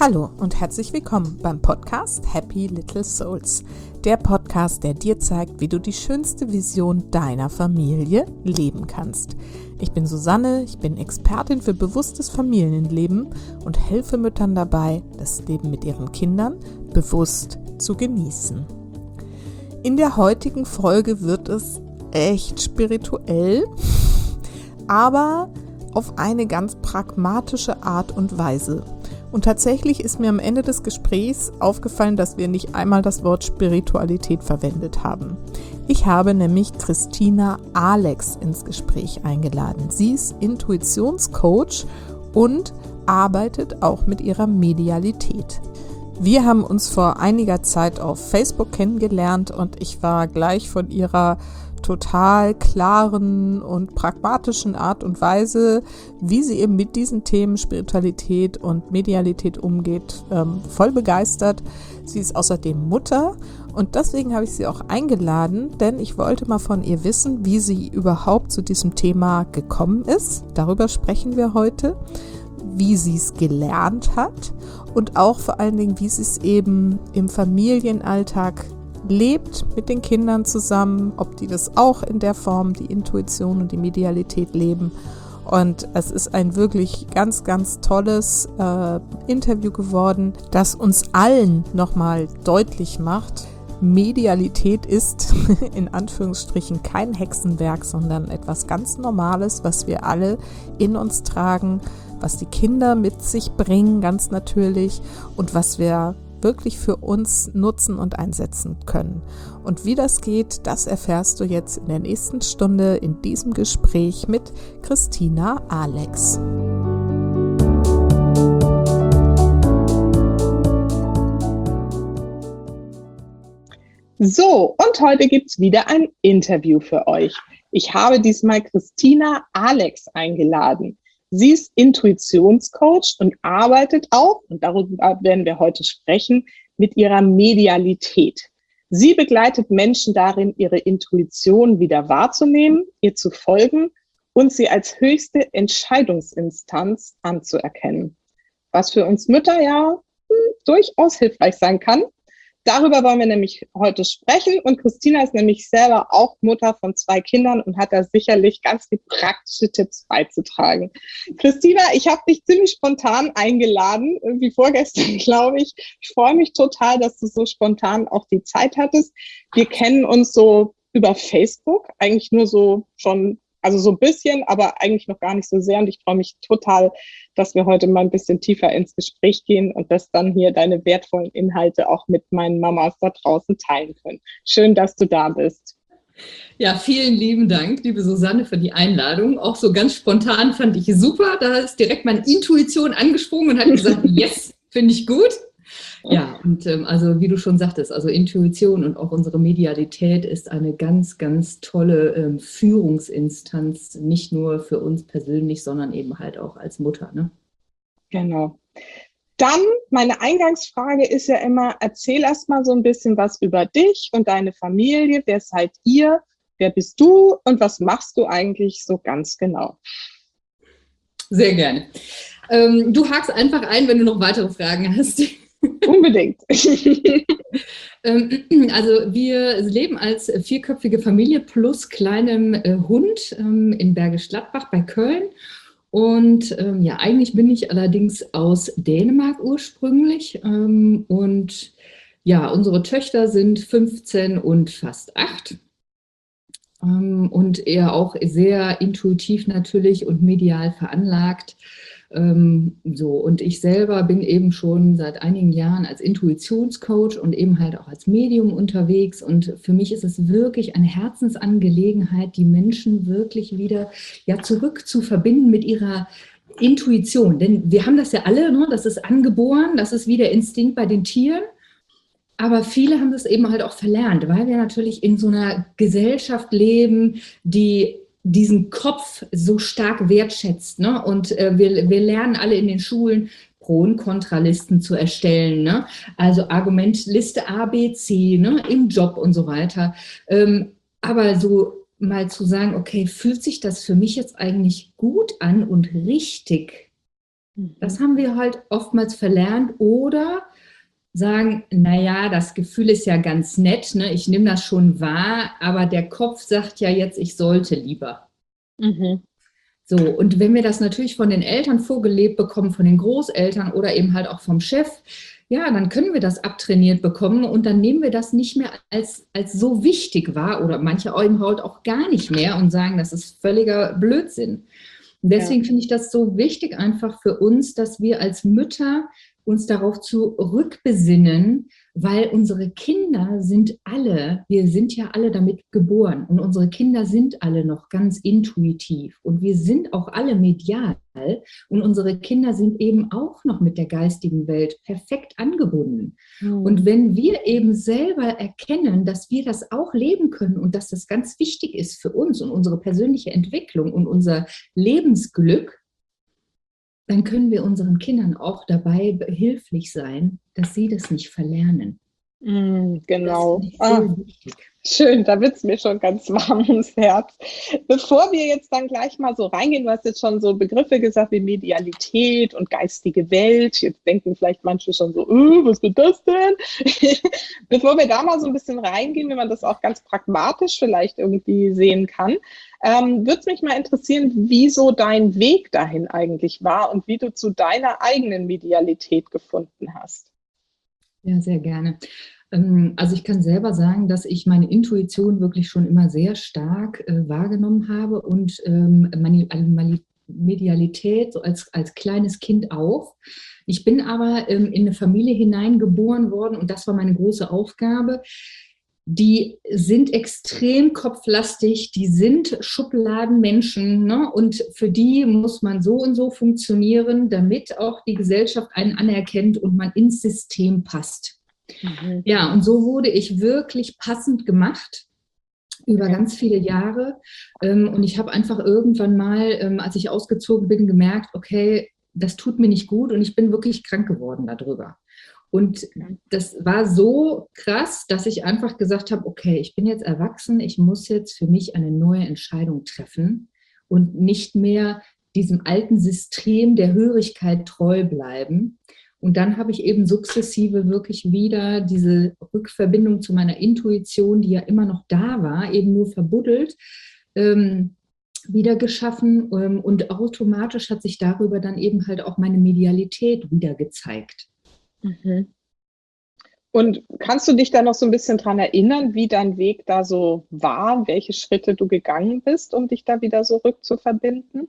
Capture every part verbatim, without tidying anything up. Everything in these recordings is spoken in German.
Hallo und herzlich willkommen beim Podcast Happy Little Souls. Der Podcast, der dir zeigt, wie du die schönste Vision deiner Familie leben kannst. Ich bin Susanne, ich bin Expertin für bewusstes Familienleben und helfe Müttern dabei, das Leben mit ihren Kindern bewusst zu genießen. In der heutigen Folge wird es echt spirituell, aber auf eine ganz pragmatische Art und Weise. Und tatsächlich ist mir am Ende des Gesprächs aufgefallen, dass wir nicht einmal das Wort Spiritualität verwendet haben. Ich habe nämlich Christina Alex ins Gespräch eingeladen. Sie ist Intuitionscoach und arbeitet auch mit ihrer Medialität. Wir haben uns vor einiger Zeit auf Facebook kennengelernt und ich war gleich von ihrer total klaren und pragmatischen Art und Weise, wie sie eben mit diesen Themen Spiritualität und Medialität umgeht, ähm, voll begeistert. Sie ist außerdem Mutter und deswegen habe ich sie auch eingeladen, denn ich wollte mal von ihr wissen, wie sie überhaupt zu diesem Thema gekommen ist. Darüber sprechen wir heute, wie sie es gelernt hat und auch vor allen Dingen, wie sie es eben im Familienalltag lebt mit den Kindern zusammen, ob die das auch in der Form, die Intuition und die Medialität leben. Und es ist ein wirklich ganz, ganz tolles äh, Interview geworden, das uns allen nochmal deutlich macht, Medialität ist in Anführungsstrichen kein Hexenwerk, sondern etwas ganz Normales, was wir alle in uns tragen, was die Kinder mit sich bringen, ganz natürlich, und was wir wirklich für uns nutzen und einsetzen können. Und wie das geht, das erfährst du jetzt in der nächsten Stunde in diesem Gespräch mit Christina Alex. So, und heute gibt es wieder ein Interview für euch. Ich habe diesmal Christina Alex eingeladen. Sie ist Intuitionscoach und arbeitet auch, und darüber werden wir heute sprechen, mit ihrer Medialität. Sie begleitet Menschen darin, ihre Intuition wieder wahrzunehmen, ihr zu folgen und sie als höchste Entscheidungsinstanz anzuerkennen. Was für uns Mütter ja hm, durchaus hilfreich sein kann. Darüber wollen wir nämlich heute sprechen und Christina ist nämlich selber auch Mutter von zwei Kindern und hat da sicherlich ganz viele praktische Tipps beizutragen. Christina, ich habe dich ziemlich spontan eingeladen, irgendwie vorgestern, glaube ich. Ich freue mich total, dass du so spontan auch die Zeit hattest. Wir kennen uns so über Facebook, eigentlich nur so schon, also so ein bisschen, aber eigentlich noch gar nicht so sehr und ich freue mich total, dass wir heute mal ein bisschen tiefer ins Gespräch gehen und dass dann hier deine wertvollen Inhalte auch mit meinen Mamas da draußen teilen können. Schön, dass du da bist. Ja, vielen lieben Dank, liebe Susanne, für die Einladung. Auch so ganz spontan fand ich super. Da ist direkt meine Intuition angesprungen und hat gesagt, yes, finde ich gut. Ja, und ähm, also wie du schon sagtest, also Intuition und auch unsere Medialität ist eine ganz, ganz tolle ähm, Führungsinstanz, nicht nur für uns persönlich, sondern eben halt auch als Mutter, ne? Genau. Dann, meine Eingangsfrage ist ja immer, erzähl erst mal so ein bisschen was über dich und deine Familie. Wer seid ihr? Wer bist du? Und was machst du eigentlich so ganz genau? Sehr gerne. Ähm, du hakst einfach ein, wenn du noch weitere Fragen hast. Unbedingt. Also wir leben als vierköpfige Familie plus kleinem äh, Hund ähm, in Bergisch Gladbach bei Köln. Und ähm, ja, eigentlich bin ich allerdings aus Dänemark ursprünglich. Ähm, und ja, unsere Töchter sind fünfzehn und fast acht. Ähm, und eher auch sehr intuitiv natürlich und medial veranlagt. Ähm, so, und ich selber bin eben schon seit einigen Jahren als Intuitionscoach und eben halt auch als Medium unterwegs. Und für mich ist es wirklich eine Herzensangelegenheit, die Menschen wirklich wieder ja, zurück zu verbinden mit ihrer Intuition. Denn wir haben das ja alle, ne? Das ist angeboren, das ist wie der Instinkt bei den Tieren. Aber viele haben das eben halt auch verlernt, weil wir natürlich in so einer Gesellschaft leben, die diesen Kopf so stark wertschätzt. Ne? Und äh, wir, wir lernen alle in den Schulen, Pro- und Kontralisten zu erstellen. Ne? Also Argumentliste A, B, C, ne? Im Job und so weiter. Ähm, aber so mal zu sagen, okay, fühlt sich das für mich jetzt eigentlich gut an und richtig Mhm. Das haben wir halt oftmals verlernt oder sagen, naja, das Gefühl ist ja ganz nett, ne? Ich nehme das schon wahr, aber der Kopf sagt ja jetzt, ich sollte lieber. Mhm. So, und wenn wir das natürlich von den Eltern vorgelebt bekommen, von den Großeltern oder eben halt auch vom Chef, ja, dann können wir das abtrainiert bekommen und dann nehmen wir das nicht mehr als, als so wichtig wahr oder manche eben halt auch gar nicht mehr und sagen, das ist völliger Blödsinn. Und deswegen Ja. finde ich das so wichtig einfach für uns, dass wir als Mütter uns darauf zurückbesinnen, weil unsere Kinder sind alle, wir sind ja alle damit geboren und unsere Kinder sind alle noch ganz intuitiv und wir sind auch alle medial und unsere Kinder sind eben auch noch mit der geistigen Welt perfekt angebunden. Mhm. Und wenn wir eben selber erkennen, dass wir das auch leben können und dass das ganz wichtig ist für uns und unsere persönliche Entwicklung und unser Lebensglück, dann können wir unseren Kindern auch dabei behilflich sein, dass sie das nicht verlernen. Mhm, genau. Das finde ich so Ah, wichtig. schön, da wird es mir schon ganz warm ums Herz. Bevor wir jetzt dann gleich mal so reingehen, du hast jetzt schon so Begriffe gesagt wie Medialität und geistige Welt. Jetzt denken vielleicht manche schon so, äh, was wird das denn? Bevor wir da mal so ein bisschen reingehen, wenn man das auch ganz pragmatisch vielleicht irgendwie sehen kann, ähm, würde es mich mal interessieren, wie so dein Weg dahin eigentlich war und wie du zu deiner eigenen Medialität gefunden hast. Ja, sehr gerne. Ähm, Also ich kann selber sagen, dass ich meine Intuition wirklich schon immer sehr stark äh, wahrgenommen habe und ähm, meine, meine Medialität so als, als kleines Kind auch. Ich bin aber ähm, in eine Familie hineingeboren worden und das war meine große Aufgabe. Die sind extrem kopflastig, die sind Schubladenmenschen, ne? Und für die muss man so und so funktionieren, damit auch die Gesellschaft einen anerkennt und man ins System passt. Mhm. Ja, und so wurde ich wirklich passend gemacht über Okay. ganz viele Jahre. Ähm, Und ich habe einfach irgendwann mal, ähm, als ich ausgezogen bin, gemerkt, okay, das tut mir nicht gut und ich bin wirklich krank geworden darüber. Und Okay. das war so krass, dass ich einfach gesagt habe, okay, ich bin jetzt erwachsen, ich muss jetzt für mich eine neue Entscheidung treffen und nicht mehr diesem alten System der Hörigkeit treu bleiben. Und dann habe ich eben sukzessive wirklich wieder diese Rückverbindung zu meiner Intuition, die ja immer noch da war, eben nur verbuddelt, ähm, wieder geschaffen. Ähm, und automatisch hat sich darüber dann eben halt auch meine Medialität wieder gezeigt. Mhm. Und kannst du dich da noch so ein bisschen dran erinnern, wie dein Weg da so war, welche Schritte du gegangen bist, um dich da wieder so rückzuverbinden?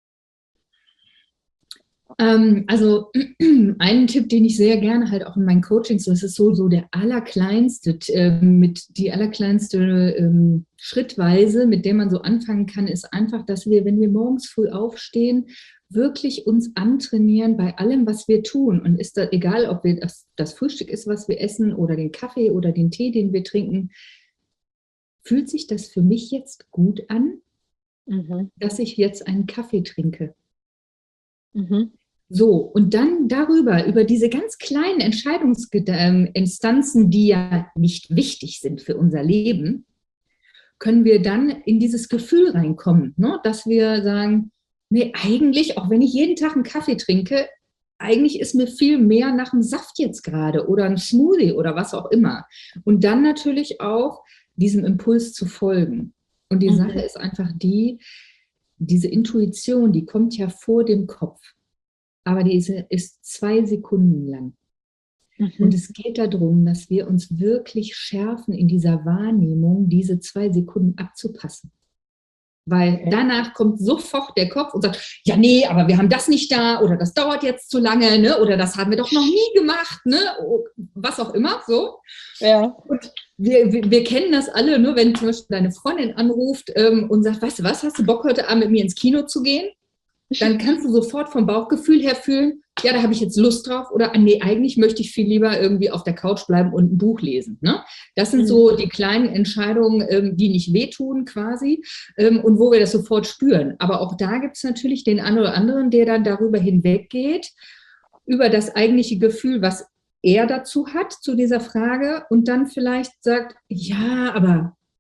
Ähm, also einen Tipp, den ich sehr gerne halt auch in meinen Coachings, das ist so, so der allerkleinste, äh, mit die allerkleinste ähm, Schrittweise, mit der man so anfangen kann, ist einfach, dass wir, wenn wir morgens früh aufstehen, wirklich uns antrainieren bei allem, was wir tun. Und ist da egal, ob wir das, das Frühstück ist, was wir essen oder den Kaffee oder den Tee, den wir trinken, fühlt sich das für mich jetzt gut an, Mhm. dass ich jetzt einen Kaffee trinke? Mhm. So, und dann darüber, über diese ganz kleinen Entscheidungsinstanzen, die ja nicht wichtig sind für unser Leben, können wir dann in dieses Gefühl reinkommen, ne? Dass wir sagen, nee, eigentlich, auch wenn ich jeden Tag einen Kaffee trinke, eigentlich ist mir viel mehr nach einem Saft jetzt gerade oder einem Smoothie oder was auch immer. Und dann natürlich auch diesem Impuls zu folgen. Und die Sache Mhm. ist einfach die, diese Intuition, die kommt ja vor dem Kopf. Aber diese ist zwei Sekunden lang. Und Mhm. es geht darum, dass wir uns wirklich schärfen in dieser Wahrnehmung, diese zwei Sekunden abzupassen. Weil Okay. danach kommt sofort der Kopf und sagt, ja, nee, aber wir haben das nicht da oder das dauert jetzt zu lange, ne? Oder das haben wir doch noch nie gemacht, ne? Was auch immer, so. Ja. Und wir, wir, wir kennen das alle, ne? Wenn zum Beispiel deine Freundin anruft ähm, und sagt, weißt du was, hast du Bock heute Abend mit mir ins Kino zu gehen? Dann kannst du sofort vom Bauchgefühl her fühlen, ja, da habe ich jetzt Lust drauf oder nee, eigentlich möchte ich viel lieber irgendwie auf der Couch bleiben und ein Buch lesen. Ne? Das sind so die kleinen Entscheidungen, ähm, die nicht wehtun quasi ähm, und wo wir das sofort spüren. Aber auch da gibt es natürlich den einen oder anderen, der dann darüber hinweggeht, über das eigentliche Gefühl, was er dazu hat, zu dieser Frage und dann vielleicht sagt, ja, aber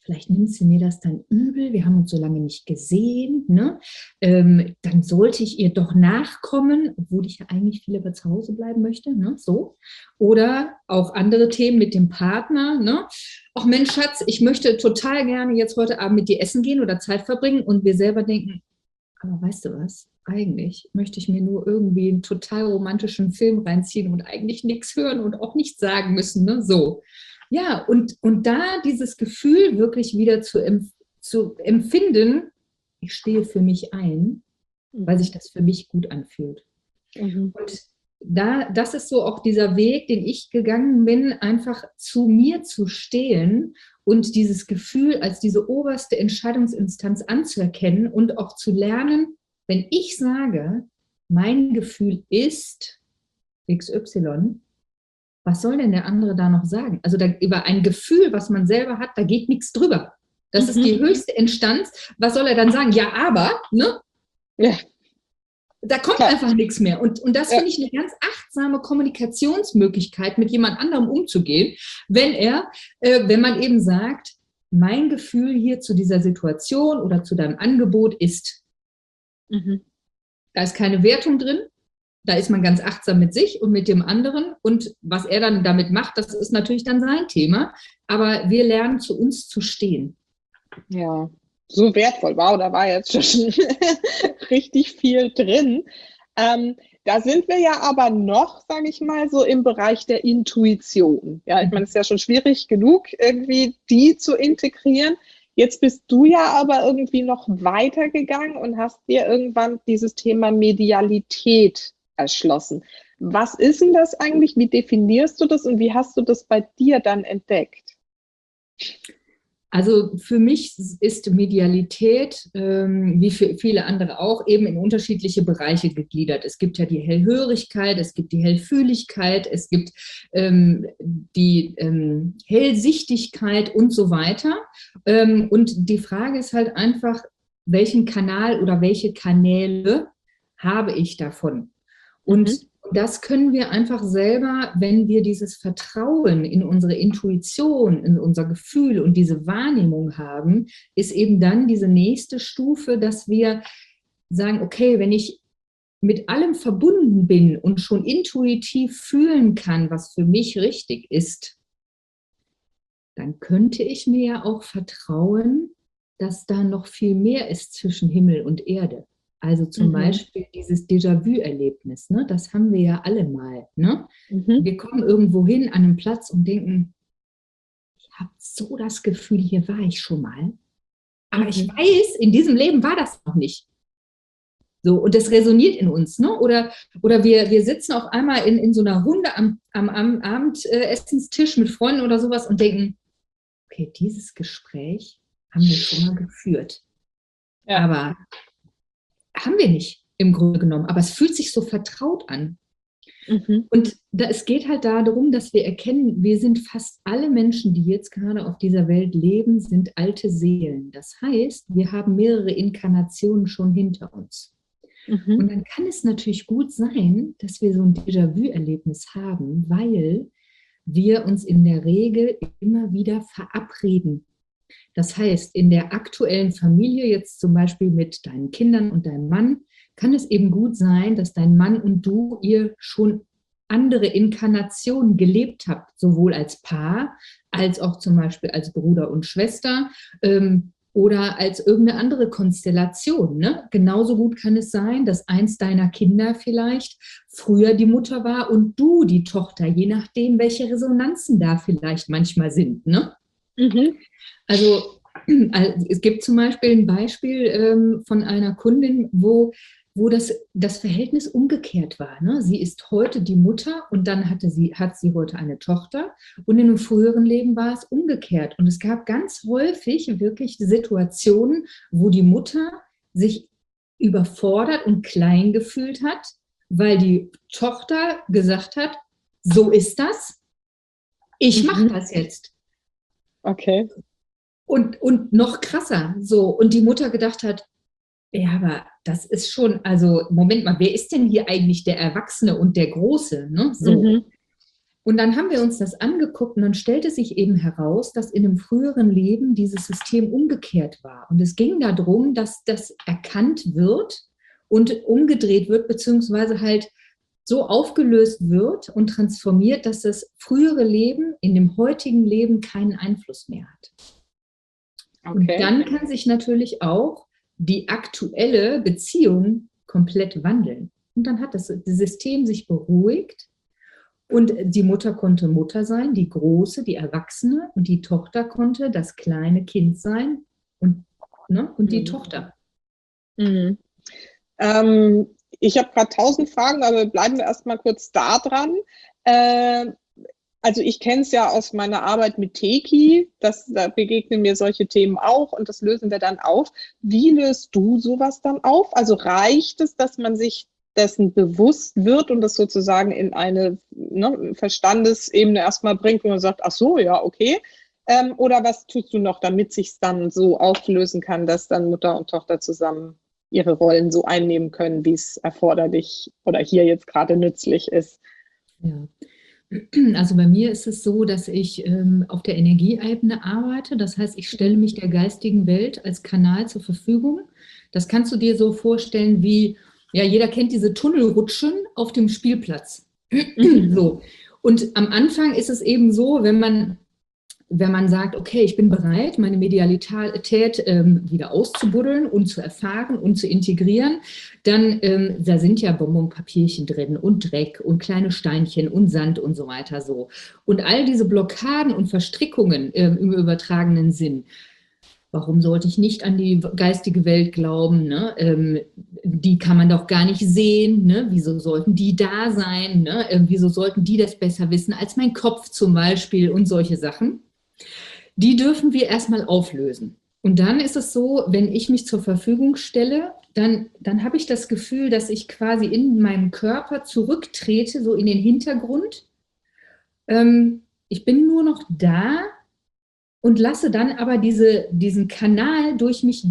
vielleicht nimmt sie mir das dann übel, wir haben uns so lange nicht gesehen, ne? Ähm, dann sollte ich ihr doch nachkommen, obwohl ich ja eigentlich viel lieber zu Hause bleiben möchte, ne? So. Oder auch andere Themen mit dem Partner, ne? Ach Mensch, Schatz, ich möchte total gerne jetzt heute Abend mit dir essen gehen oder Zeit verbringen und wir selber denken, aber weißt du was, eigentlich möchte ich mir nur irgendwie einen total romantischen Film reinziehen und eigentlich nichts hören und auch nichts sagen müssen, ne? So. Ja, und, und da dieses Gefühl wirklich wieder zu, empf- zu empfinden, ich stehe für mich ein, weil sich das für mich gut anfühlt. Mhm. Und da, das ist so auch dieser Weg, den ich gegangen bin, einfach zu mir zu stehen und dieses Gefühl als diese oberste Entscheidungsinstanz anzuerkennen und auch zu lernen, wenn ich sage, mein Gefühl ist X Y, was soll denn der andere da noch sagen? Also da, über ein Gefühl, was man selber hat, da geht nichts drüber. Das Mhm. ist die höchste Instanz. Was soll er dann sagen? Ja, aber, ne? Ja. Da kommt Klar. einfach nichts mehr. Und, und das Ja. finde ich eine ganz achtsame Kommunikationsmöglichkeit, mit jemand anderem umzugehen, wenn er, äh, wenn man eben sagt, mein Gefühl hier zu dieser Situation oder zu deinem Angebot ist, Mhm. da ist keine Wertung drin, da ist man ganz achtsam mit sich und mit dem anderen und was er dann damit macht, das ist natürlich dann sein Thema, aber wir lernen zu uns zu stehen. Ja, so wertvoll. Wow, da war jetzt schon richtig viel drin. Ähm, da sind wir ja aber noch, sage ich mal, so im Bereich der Intuition. Ja, ich meine, es ist ja schon schwierig genug, irgendwie die zu integrieren. Jetzt bist du ja aber irgendwie noch weitergegangen und hast dir irgendwann dieses Thema Medialität erschlossen. Was ist denn das eigentlich? Wie definierst du das und wie hast du das bei dir dann entdeckt? Also für mich ist Medialität, ähm, wie für viele andere auch, eben in unterschiedliche Bereiche gegliedert. Es gibt ja die Hellhörigkeit, es gibt die Hellfühligkeit, es gibt ähm, die ähm, Hellsichtigkeit und so weiter. Ähm, und die Frage ist halt einfach, welchen Kanal oder welche Kanäle habe ich davon? Und Mhm. das können wir einfach selber, wenn wir dieses Vertrauen in unsere Intuition, in unser Gefühl und diese Wahrnehmung haben, ist eben dann diese nächste Stufe, dass wir sagen, okay, wenn ich mit allem verbunden bin und schon intuitiv fühlen kann, was für mich richtig ist, dann könnte ich mir ja auch vertrauen, dass da noch viel mehr ist zwischen Himmel und Erde. Also zum Mhm. Beispiel dieses Déjà-vu-Erlebnis, ne? Das haben wir ja alle mal. Ne? Mhm. Wir kommen irgendwo hin an einen Platz und denken, ich habe so das Gefühl, hier war ich schon mal. Aber Mhm. ich weiß, in diesem Leben war das noch nicht. So, und das resoniert in uns. Ne? Oder, oder wir, wir sitzen auf einmal in, in so einer Runde am, am, am Abendessenstisch mit Freunden oder sowas und denken, okay, dieses Gespräch haben wir schon mal geführt. Ja. Aber haben wir nicht im Grunde genommen. Aber es fühlt sich so vertraut an. Mhm. Und da, es geht halt darum, dass wir erkennen, wir sind fast alle Menschen, die jetzt gerade auf dieser Welt leben, sind alte Seelen. Das heißt, wir haben mehrere Inkarnationen schon hinter uns. Mhm. Und dann kann es natürlich gut sein, dass wir so ein Déjà-vu-Erlebnis haben, weil wir uns in der Regel immer wieder verabreden. Das heißt, in der aktuellen Familie, jetzt zum Beispiel mit deinen Kindern und deinem Mann, kann es eben gut sein, dass dein Mann und du ihr schon andere Inkarnationen gelebt habt, sowohl als Paar, als auch zum Beispiel als Bruder und Schwester ähm, oder als irgendeine andere Konstellation. Ne? Genauso gut kann es sein, dass eins deiner Kinder vielleicht früher die Mutter war und du die Tochter, je nachdem, welche Resonanzen da vielleicht manchmal sind. Ne? Mhm. Also es gibt zum Beispiel ein Beispiel ähm, von einer Kundin, wo, wo das, das Verhältnis umgekehrt war. Ne? Sie ist heute die Mutter und dann hatte sie, hat sie heute eine Tochter und in einem früheren Leben war es umgekehrt. Und es gab ganz häufig wirklich Situationen, wo die Mutter sich überfordert und klein gefühlt hat, weil die Tochter gesagt hat, so ist das, ich mache Mhm. das jetzt. Okay. Und, und noch krasser, so. Und die Mutter gedacht hat, ja, aber das ist schon, also, Moment mal, wer ist denn hier eigentlich der Erwachsene und der Große, ne? So. Mhm. Und dann haben wir uns das angeguckt und dann stellte sich eben heraus, dass in einem früheren Leben dieses System umgekehrt war. Und es ging darum, dass das erkannt wird und umgedreht wird, beziehungsweise halt so aufgelöst wird und transformiert, dass das frühere Leben in dem heutigen Leben keinen Einfluss mehr hat. Okay. Und dann kann sich natürlich auch die aktuelle Beziehung komplett wandeln. Und dann hat das System sich beruhigt. Und die Mutter konnte Mutter sein, die Große, die Erwachsene, und die Tochter konnte das kleine Kind sein und, ne, und die mhm. Tochter. Mhm. Ähm, ich habe gerade tausend Fragen, aber bleiben wir erstmal kurz da dran. Äh, also ich kenne es ja aus meiner Arbeit mit Teki, das, da begegnen mir solche Themen auch und das lösen wir dann auf. Wie löst du sowas dann auf? Also reicht es, dass man sich dessen bewusst wird und das sozusagen in eine ne, Verstandesebene erstmal bringt, wo man sagt, ach so, ja, okay. Ähm, oder was tust du noch, damit sich es dann so auflösen kann, dass dann Mutter und Tochter zusammen ihre Rollen so einnehmen können, wie es erforderlich oder hier jetzt gerade nützlich ist? Ja. Also bei mir ist es so, dass ich ähm, auf der Energieebene arbeite. Das heißt, ich stelle mich der geistigen Welt als Kanal zur Verfügung. Das kannst du dir so vorstellen wie, ja, jeder kennt diese Tunnelrutschen auf dem Spielplatz. So. Und am Anfang ist es eben so, wenn man, wenn man sagt, okay, ich bin bereit, meine Medialität ähm, wieder auszubuddeln und zu erfahren und zu integrieren, dann, ähm, da sind ja Bonbonpapierchen drin und Dreck und kleine Steinchen und Sand und so weiter so. Und all diese Blockaden und Verstrickungen ähm, im übertragenen Sinn, warum sollte ich nicht an die geistige Welt glauben? Ne? Ähm, die kann man doch gar nicht sehen. Ne? Wieso sollten die da sein? Ne? Ähm, wieso sollten die das besser wissen als mein Kopf zum Beispiel und solche Sachen? Die dürfen wir erstmal auflösen. Und dann ist es so, wenn ich mich zur Verfügung stelle, dann, dann habe ich das Gefühl, dass ich quasi in meinem Körper zurücktrete, so in den Hintergrund. Ähm, ich bin nur noch da, und lasse dann aber diese, diesen Kanal durch mich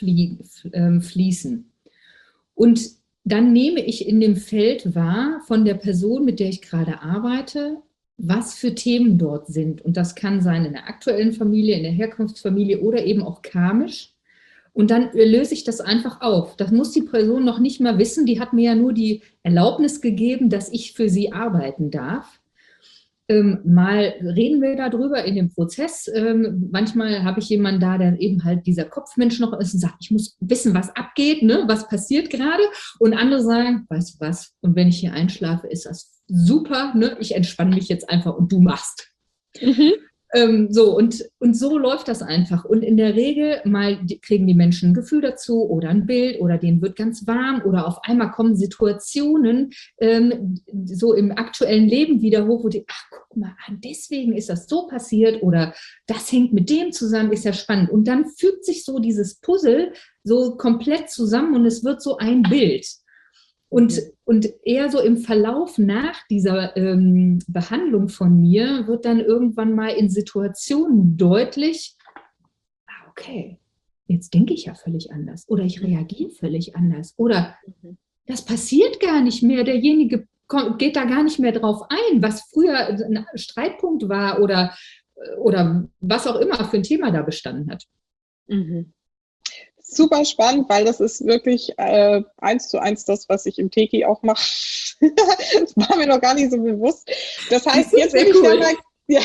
durchfließen. Und dann nehme ich in dem Feld wahr von der Person, mit der ich gerade arbeite, was für Themen dort sind. Und das kann sein in der aktuellen Familie, in der Herkunftsfamilie oder eben auch karmisch. Und dann löse ich das einfach auf. Das muss die Person noch nicht mal wissen. Die hat mir ja nur die Erlaubnis gegeben, dass ich für sie arbeiten darf. Ähm, mal reden wir darüber in dem Prozess. Ähm, manchmal habe ich jemanden da, der eben halt dieser Kopfmensch noch ist und sagt, ich muss wissen, was abgeht, ne? Was passiert gerade. Und andere sagen, weißt du was, und wenn ich hier einschlafe, ist das super, ne? Ich entspanne mich jetzt einfach und du machst. Mhm. Ähm, so, und, und so läuft das einfach. Und in der Regel mal die, kriegen die Menschen ein Gefühl dazu oder ein Bild oder denen wird ganz warm oder auf einmal kommen Situationen ähm, so im aktuellen Leben wieder hoch, wo die, ach guck mal an, deswegen ist das so passiert oder das hängt mit dem zusammen, ist ja spannend. Und dann fügt sich so dieses Puzzle so komplett zusammen und es wird so ein Bild. Und, und eher so im Verlauf nach dieser ähm, Behandlung von mir wird dann irgendwann mal in Situationen deutlich, ah, okay, jetzt denke ich ja völlig anders oder ich reagiere völlig anders oder das passiert gar nicht mehr, derjenige kommt, geht da gar nicht mehr drauf ein, was früher ein Streitpunkt war oder, oder was auch immer für ein Thema da bestanden hat. Mhm. Super spannend, weil das ist wirklich äh, eins zu eins das, was ich im Teki auch mache. Das war mir noch gar nicht so bewusst. Das heißt, das jetzt bin ich cool. ja,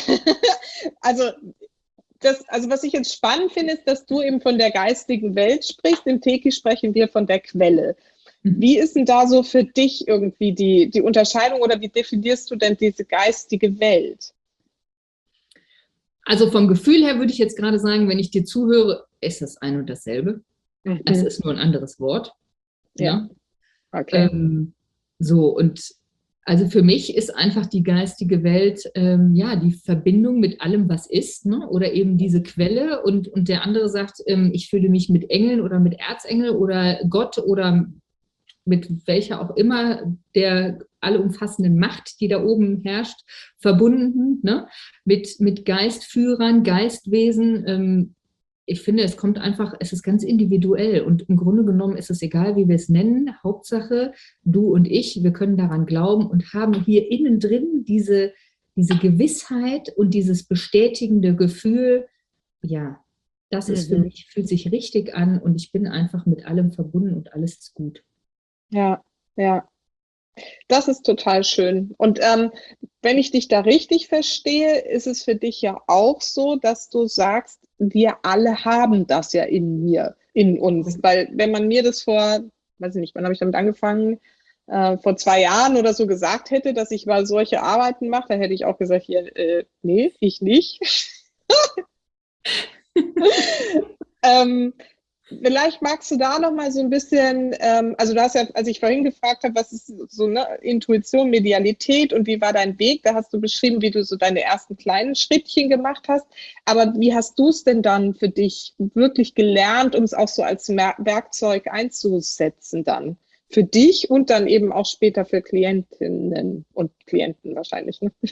also, das, also was ich jetzt spannend finde, ist, dass du eben von der geistigen Welt sprichst. Im Teki sprechen wir von der Quelle. Wie ist denn da so für dich irgendwie die, die Unterscheidung oder wie definierst du denn diese geistige Welt? Also vom Gefühl her würde ich jetzt gerade sagen, wenn ich dir zuhöre, ist das ein und dasselbe. Mhm. Es ist nur ein anderes Wort. Ja. Ne? Okay. Ähm, so, und also für mich ist einfach die geistige Welt, ähm, ja, die Verbindung mit allem, was ist, ne? Oder eben diese Quelle. Und, und der andere sagt, ähm, ich fühle mich mit Engeln oder mit Erzengel oder Gott oder mit welcher auch immer der allumfassenden Macht, die da oben herrscht, verbunden, ne? mit, mit Geistführern, Geistwesen. Ähm, ich finde, es kommt einfach, es ist ganz individuell und im Grunde genommen ist es egal, wie wir es nennen. Hauptsache, du und ich, wir können daran glauben und haben hier innen drin diese, diese Gewissheit und dieses bestätigende Gefühl, ja, das ist für Mhm. mich, fühlt sich richtig an und ich bin einfach mit allem verbunden und alles ist gut. Ja, ja. Das ist total schön. Und ähm, wenn ich dich da richtig verstehe, ist es für dich ja auch so, dass du sagst, wir alle haben das ja in mir, in uns. Weil wenn man mir das vor, weiß ich nicht, wann habe ich damit angefangen, äh, vor zwei Jahren oder so gesagt hätte, dass ich mal solche Arbeiten mache, dann hätte ich auch gesagt, hier, äh, nee, ich nicht. ähm, Vielleicht magst du da noch mal so ein bisschen, ähm, also du hast ja, als ich vorhin gefragt habe, was ist so ne, Intuition, Medialität und wie war dein Weg, da hast du beschrieben, wie du so deine ersten kleinen Schrittchen gemacht hast. Aber wie hast du es denn dann für dich wirklich gelernt, um es auch so als Mer- Werkzeug einzusetzen dann? Für dich und dann eben auch später für Klientinnen und Klienten wahrscheinlich. Ne?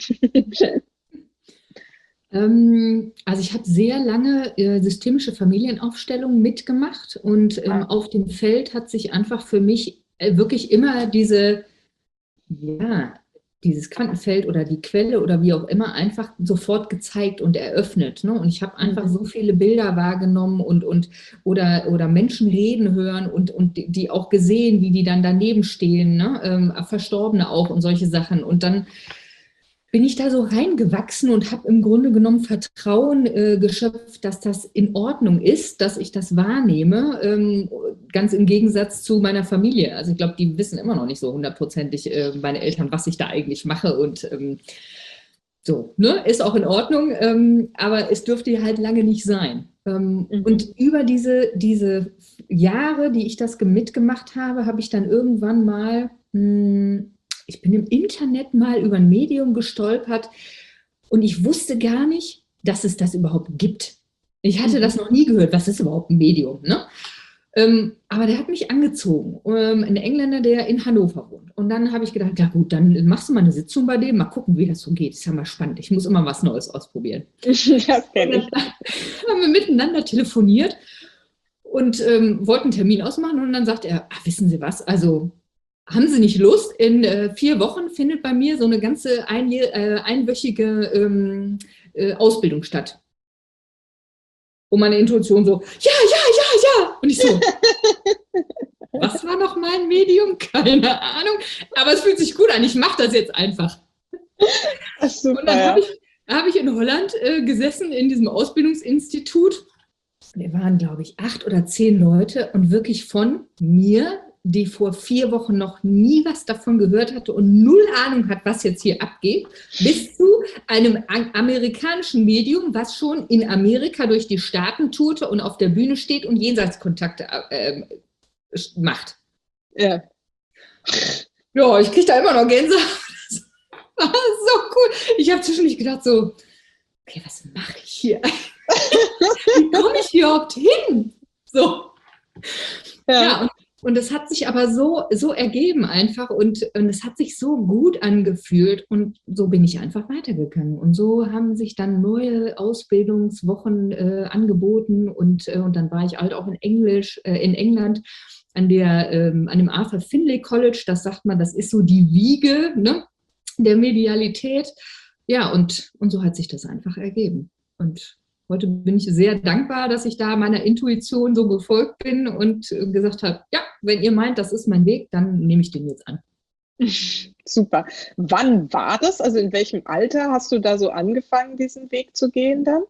Ähm, also ich habe sehr lange äh, systemische Familienaufstellungen mitgemacht und ähm, Ah. auf dem Feld hat sich einfach für mich äh, wirklich immer diese, ja, dieses Quantenfeld oder die Quelle oder wie auch immer einfach sofort gezeigt und eröffnet. Ne? Und ich habe einfach Mhm. so viele Bilder wahrgenommen und, und oder, oder Menschen reden hören und, und die, die auch gesehen, wie die dann daneben stehen, ne? ähm, Verstorbene auch und solche Sachen. Und dann bin ich da so reingewachsen und habe im Grunde genommen Vertrauen äh, geschöpft, dass das in Ordnung ist, dass ich das wahrnehme, ähm, ganz im Gegensatz zu meiner Familie. Also ich glaube, die wissen immer noch nicht so hundertprozentig, äh, meine Eltern, was ich da eigentlich mache und ähm, so, ne, ist auch in Ordnung, ähm, aber es dürfte halt lange nicht sein. Ähm, Mhm. Und über diese, diese Jahre, die ich das mitgemacht habe, habe ich dann irgendwann mal, mh, ich bin im Internet mal über ein Medium gestolpert und ich wusste gar nicht, dass es das überhaupt gibt. Ich hatte Mhm. das noch nie gehört. Was ist überhaupt ein Medium? Ne? Ähm, aber der hat mich angezogen. Ähm, ein Engländer, der in Hannover wohnt. Und dann habe ich gedacht, ja gut, dann machst du mal eine Sitzung bei dem, mal gucken, wie das so geht. Ist ja mal spannend. Ich muss immer was Neues ausprobieren. Das kenne ich. Und dann haben wir miteinander telefoniert und ähm, wollten einen Termin ausmachen. Und dann sagt er, ah, wissen Sie was, also haben Sie nicht Lust? In äh, vier Wochen findet bei mir so eine ganze einjähr, äh, einwöchige ähm, äh, Ausbildung statt. Und meine Intuition so, ja, ja, ja, ja. Und ich so, was war noch mein Medium? Keine Ahnung. Aber es fühlt sich gut an. Ich mache das jetzt einfach. Das ist super, Und dann ja. habe ich, hab ich in Holland äh, gesessen in diesem Ausbildungsinstitut. Wir waren, glaube ich, acht oder zehn Leute und wirklich von mir, die vor vier Wochen noch nie was davon gehört hatte und null Ahnung hat, was jetzt hier abgeht, bis zu einem amerikanischen Medium, was schon in Amerika durch die Staaten tourte und auf der Bühne steht und Jenseitskontakte äh, macht. Ja. Ja, ich kriege da immer noch Gänsehaut. Das war so cool. Ich habe zwischendurch gedacht so, okay, was mache ich hier? Wie komme ich hier überhaupt hin? So. Ja, ja und, und es hat sich aber so, so ergeben einfach und, und es hat sich so gut angefühlt und so bin ich einfach weitergegangen. Und so haben sich dann neue Ausbildungswochen äh, angeboten und, äh, und dann war ich halt auch in Englisch, äh, in England an, der, ähm, an dem Arthur Findlay College, das sagt man, das ist so die Wiege, ne, der Medialität. Ja, und, und so hat sich das einfach ergeben. Und heute bin ich sehr dankbar, dass ich da meiner Intuition so gefolgt bin und gesagt habe, ja, wenn ihr meint, das ist mein Weg, dann nehme ich den jetzt an. Super. Wann war das? Also in welchem Alter hast du da so angefangen, diesen Weg zu gehen dann?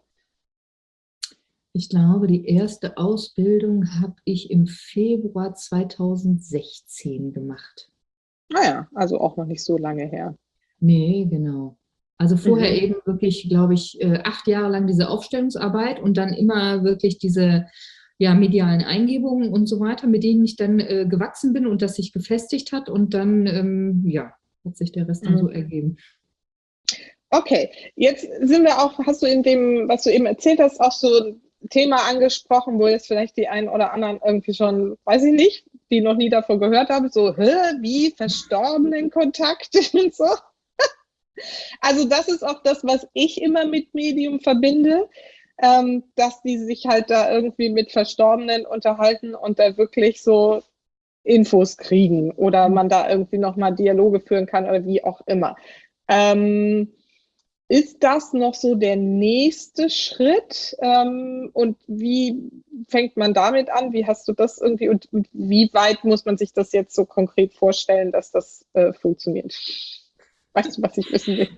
Ich glaube, die erste Ausbildung habe ich im Februar zweitausendsechzehn gemacht. Naja, also auch noch nicht so lange her. Nee, genau. Also vorher Mhm. eben wirklich, glaube ich, acht Jahre lang diese Aufstellungsarbeit und dann immer wirklich diese ja, medialen Eingebungen und so weiter, mit denen ich dann äh, gewachsen bin und das sich gefestigt hat und dann, ähm, ja, hat sich der Rest dann Mhm. so ergeben. Okay, jetzt sind wir auch, hast du in dem, was du eben erzählt hast, auch so ein Thema angesprochen, wo jetzt vielleicht die einen oder anderen irgendwie schon, weiß ich nicht, die noch nie davon gehört haben, so, hä, wie verstorbenen Kontakt und so. Also das ist auch das, was ich immer mit Medium verbinde, ähm, dass die sich halt da irgendwie mit Verstorbenen unterhalten und da wirklich so Infos kriegen oder man da irgendwie nochmal Dialoge führen kann oder wie auch immer. Ähm, ist das noch so der nächste Schritt? Ähm, und wie fängt man damit an? Wie hast du das irgendwie und, und wie weit muss man sich das jetzt so konkret vorstellen, dass das äh, funktioniert? Weißt du, was ich wissen will?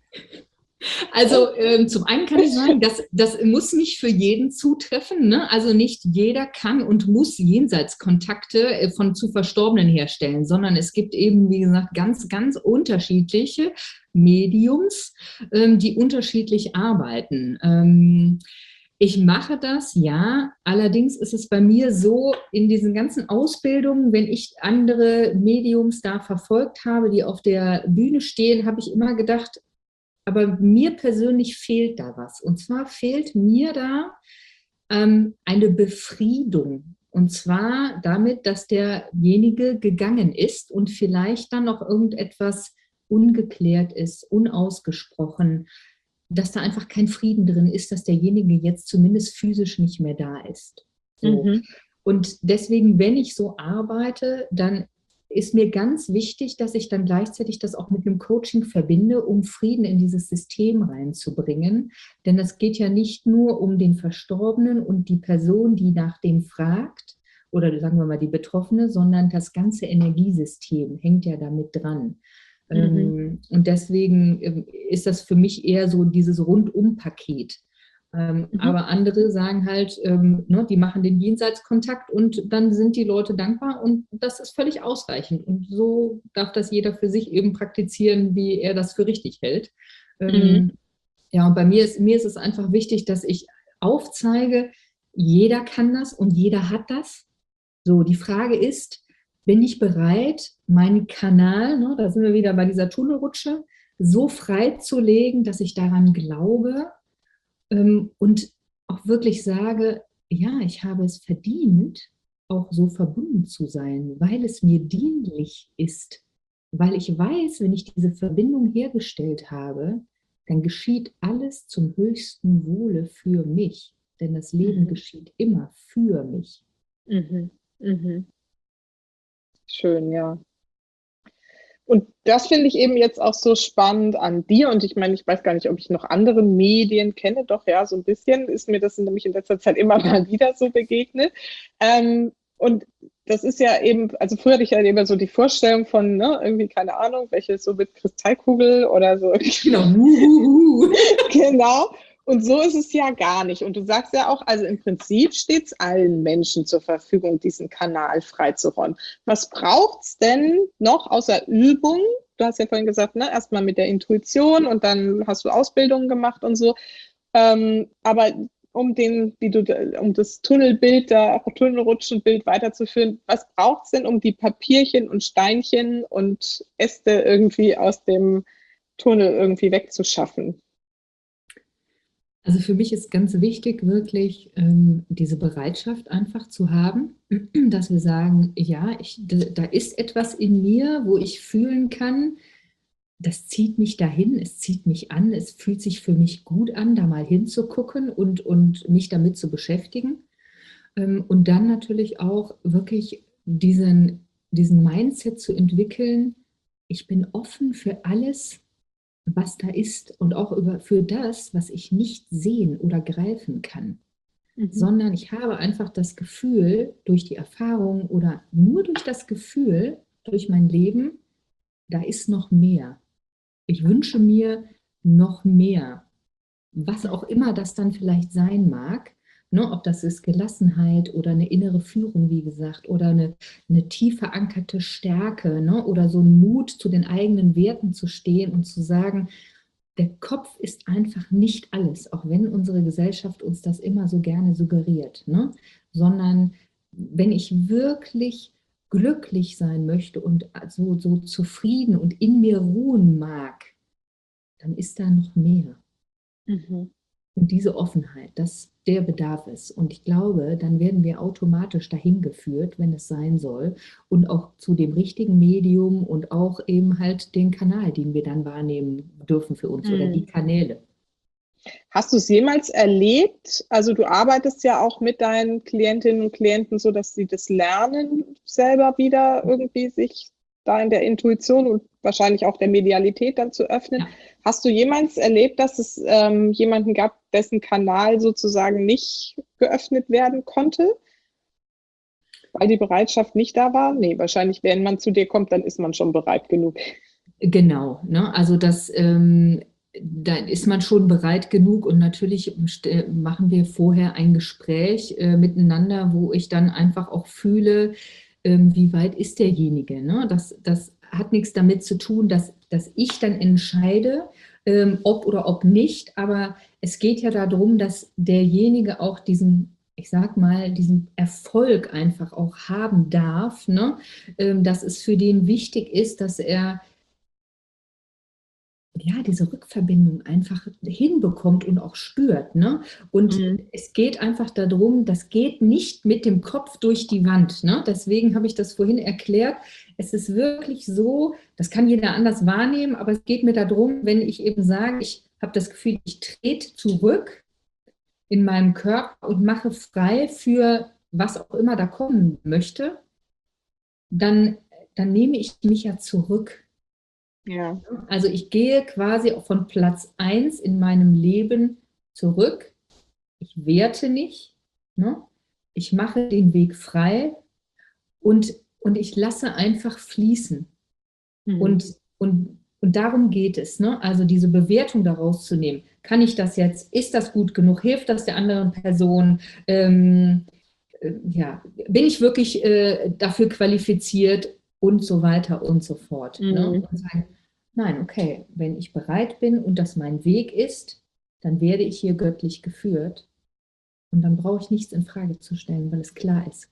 Also ähm, zum einen kann ich sagen, das, das muss nicht für jeden zutreffen. Ne? Also nicht jeder kann und muss Jenseitskontakte äh, von zu Verstorbenen herstellen, sondern es gibt eben, wie gesagt, ganz, ganz unterschiedliche Mediums, ähm, die unterschiedlich arbeiten. Ähm, ich mache das, ja, allerdings ist es bei mir so, in diesen ganzen Ausbildungen, wenn ich andere Mediums da verfolgt habe, die auf der Bühne stehen, habe ich immer gedacht, aber mir persönlich fehlt da was. Und zwar fehlt mir da ähm, eine Befriedung. Und zwar damit, dass derjenige gegangen ist und vielleicht dann noch irgendetwas ungeklärt ist, unausgesprochen, dass da einfach kein Frieden drin ist, dass derjenige jetzt zumindest physisch nicht mehr da ist. So. Mhm. Und deswegen, wenn ich so arbeite, dann ist mir ganz wichtig, dass ich dann gleichzeitig das auch mit einem Coaching verbinde, um Frieden in dieses System reinzubringen. Denn es geht ja nicht nur um den Verstorbenen und die Person, die nach dem fragt, oder sagen wir mal die Betroffene, sondern das ganze Energiesystem hängt ja damit dran. Mhm. Und deswegen ist das für mich eher so dieses Rundum-Paket. Ähm, mhm. Aber andere sagen halt, ähm, ne, die machen den Jenseitskontakt und dann sind die Leute dankbar und das ist völlig ausreichend. Und so darf das jeder für sich eben praktizieren, wie er das für richtig hält. Ähm, mhm. Ja, und bei mir ist, mir ist es einfach wichtig, dass ich aufzeige, jeder kann das und jeder hat das. So, die Frage ist, bin ich bereit, meinen Kanal, ne, da sind wir wieder bei dieser Tunnelrutsche, so freizulegen, dass ich daran glaube, und auch wirklich sage, ja, ich habe es verdient, auch so verbunden zu sein, weil es mir dienlich ist. Weil ich weiß, wenn ich diese Verbindung hergestellt habe, dann geschieht alles zum höchsten Wohle für mich. Denn das Leben mhm. geschieht immer für mich. Mhm. Mhm. Schön, ja. Und das finde ich eben jetzt auch so spannend an dir. Und ich meine, ich weiß gar nicht, ob ich noch andere Medien kenne. Doch, ja, so ein bisschen ist mir das nämlich in letzter Zeit immer mal wieder so begegnet. Ähm, und das ist ja eben, also früher hatte ich ja immer so die Vorstellung von, ne, irgendwie, keine Ahnung, welche so mit Kristallkugel oder so. Genau. Genau. Und so ist es ja gar nicht. Und du sagst ja auch, also im Prinzip steht es allen Menschen zur Verfügung, diesen Kanal freizuräumen. Was braucht es denn noch außer Übung? Du hast ja vorhin gesagt, ne, erstmal mit der Intuition und dann hast du Ausbildungen gemacht und so. Ähm, aber um den, wie du, um das Tunnelbild, da Tunnelrutschenbild weiterzuführen, was braucht es denn, um die Papierchen und Steinchen und Äste irgendwie aus dem Tunnel irgendwie wegzuschaffen? Also für mich ist ganz wichtig, wirklich ähm, diese Bereitschaft einfach zu haben, dass wir sagen, ja, ich, da ist etwas in mir, wo ich fühlen kann, das zieht mich dahin, es zieht mich an, es fühlt sich für mich gut an, da mal hinzugucken und, und mich damit zu beschäftigen. Ähm, und dann natürlich auch wirklich diesen, diesen Mindset zu entwickeln, ich bin offen für alles, was da ist und auch über, für das, was ich nicht sehen oder greifen kann. Mhm. Sondern ich habe einfach das Gefühl, durch die Erfahrung oder nur durch das Gefühl, durch mein Leben, da ist noch mehr. Ich wünsche mir noch mehr. Was auch immer das dann vielleicht sein mag, ne, ob das ist Gelassenheit oder eine innere Führung, wie gesagt, oder eine, eine tief verankerte Stärke, ne, oder so ein Mut, zu den eigenen Werten zu stehen und zu sagen, der Kopf ist einfach nicht alles, auch wenn unsere Gesellschaft uns das immer so gerne suggeriert, ne, sondern wenn ich wirklich glücklich sein möchte und so, so zufrieden und in mir ruhen mag, dann ist da noch mehr. Mhm. Und diese Offenheit, das, der bedarf es. Und ich glaube, dann werden wir automatisch dahin geführt, wenn es sein soll. Und auch zu dem richtigen Medium und auch eben halt den Kanal, den wir dann wahrnehmen dürfen für uns, mhm. oder die Kanäle. Hast du es jemals erlebt? Also du arbeitest ja auch mit deinen Klientinnen und Klienten so, dass sie das lernen, selber wieder irgendwie sich da in der Intuition und wahrscheinlich auch der Medialität dann zu öffnen. Ja. Hast du jemals erlebt, dass es ähm, jemanden gab, dessen Kanal sozusagen nicht geöffnet werden konnte, weil die Bereitschaft nicht da war? Nee, wahrscheinlich, wenn man zu dir kommt, dann ist man schon bereit genug. Genau, ne? Also das, ähm, da ist man schon bereit genug und natürlich st- machen wir vorher ein Gespräch äh, miteinander, wo ich dann einfach auch fühle, ähm, wie weit ist derjenige, ne? Das, das hat nichts damit zu tun, dass, dass ich dann entscheide, ähm, ob oder ob nicht, aber es geht ja darum, dass derjenige auch diesen, ich sag mal, diesen Erfolg einfach auch haben darf, ne? Ähm, dass es für den wichtig ist, dass er ja, diese Rückverbindung einfach hinbekommt und auch spürt, ne? Und Mhm. es geht einfach darum, das geht nicht mit dem Kopf durch die Wand, ne? Deswegen habe ich das vorhin erklärt. Es ist wirklich so, das kann jeder anders wahrnehmen, aber es geht mir darum, wenn ich eben sage, ich habe das Gefühl, ich trete zurück in meinem Körper und mache frei für was auch immer da kommen möchte, dann, dann nehme ich mich ja zurück. Ja. Also ich gehe quasi auch von Platz eins in meinem Leben zurück. Ich werte nicht. Ne? Ich mache den Weg frei und, und ich lasse einfach fließen. Mhm. Und, und, und darum geht es. Ne? Also diese Bewertung daraus zu nehmen. Kann ich das jetzt? Ist das gut genug? Hilft das der anderen Person? Ähm, äh, ja, bin ich wirklich äh, dafür qualifiziert? Und so weiter und so fort. Ne? Mhm. Und sagen, nein, okay, wenn ich bereit bin und das mein Weg ist, dann werde ich hier göttlich geführt. Und dann brauche ich nichts in Frage zu stellen, weil es klar ist.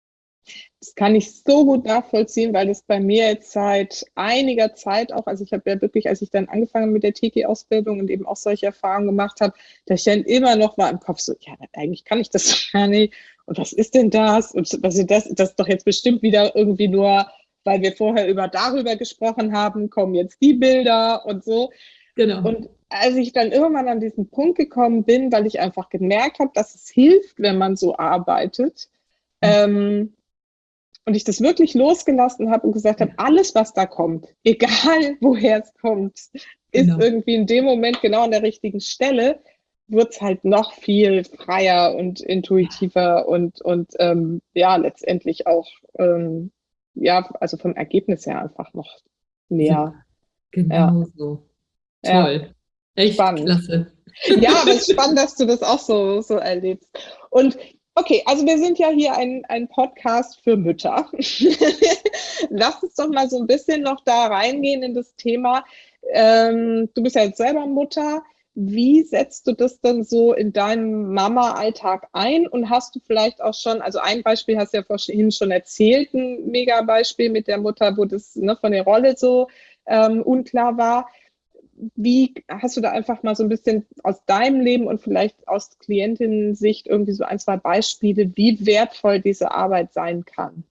Das kann ich so gut nachvollziehen, weil das bei mir jetzt seit einiger Zeit auch, also ich habe ja wirklich, als ich dann angefangen habe mit der T G-Ausbildung und eben auch solche Erfahrungen gemacht habe, dass ich dann immer noch mal im Kopf so, ja, eigentlich kann ich das gar nicht. Und was ist denn das? Und was ist das? Das ist doch jetzt bestimmt wieder irgendwie nur, weil wir vorher über darüber gesprochen haben, kommen jetzt die Bilder und so. Genau. Und als ich dann irgendwann an diesen Punkt gekommen bin, weil ich einfach gemerkt habe, dass es hilft, wenn man so arbeitet, ähm, und ich das wirklich losgelassen habe und gesagt habe, alles, was da kommt, egal woher es kommt, ist Genau. irgendwie in dem Moment genau an der richtigen Stelle, wird es halt noch viel freier und intuitiver und, und ähm, ja, letztendlich auch, ähm, ja, also vom Ergebnis her einfach noch mehr. Super. Genau Ja, so. ja, Toll. Echt spannend. klasse. Ja, aber es ist spannend, dass du das auch so, so erlebst. Und okay, also wir sind ja hier ein, ein Podcast für Mütter. Lass uns doch mal so ein bisschen noch da reingehen in das Thema. Ähm, du bist ja jetzt selber Mutter. Wie setzt du das denn so in deinem Mama-Alltag ein? Und hast du vielleicht auch schon, also ein Beispiel hast du ja vorhin schon erzählt, ein Mega-Beispiel mit der Mutter, wo das ne, von der Rolle so ähm, unklar war. Wie hast du da einfach mal so ein bisschen aus deinem Leben und vielleicht aus Klientinnen-Sicht irgendwie so ein, zwei Beispiele, wie wertvoll diese Arbeit sein kann?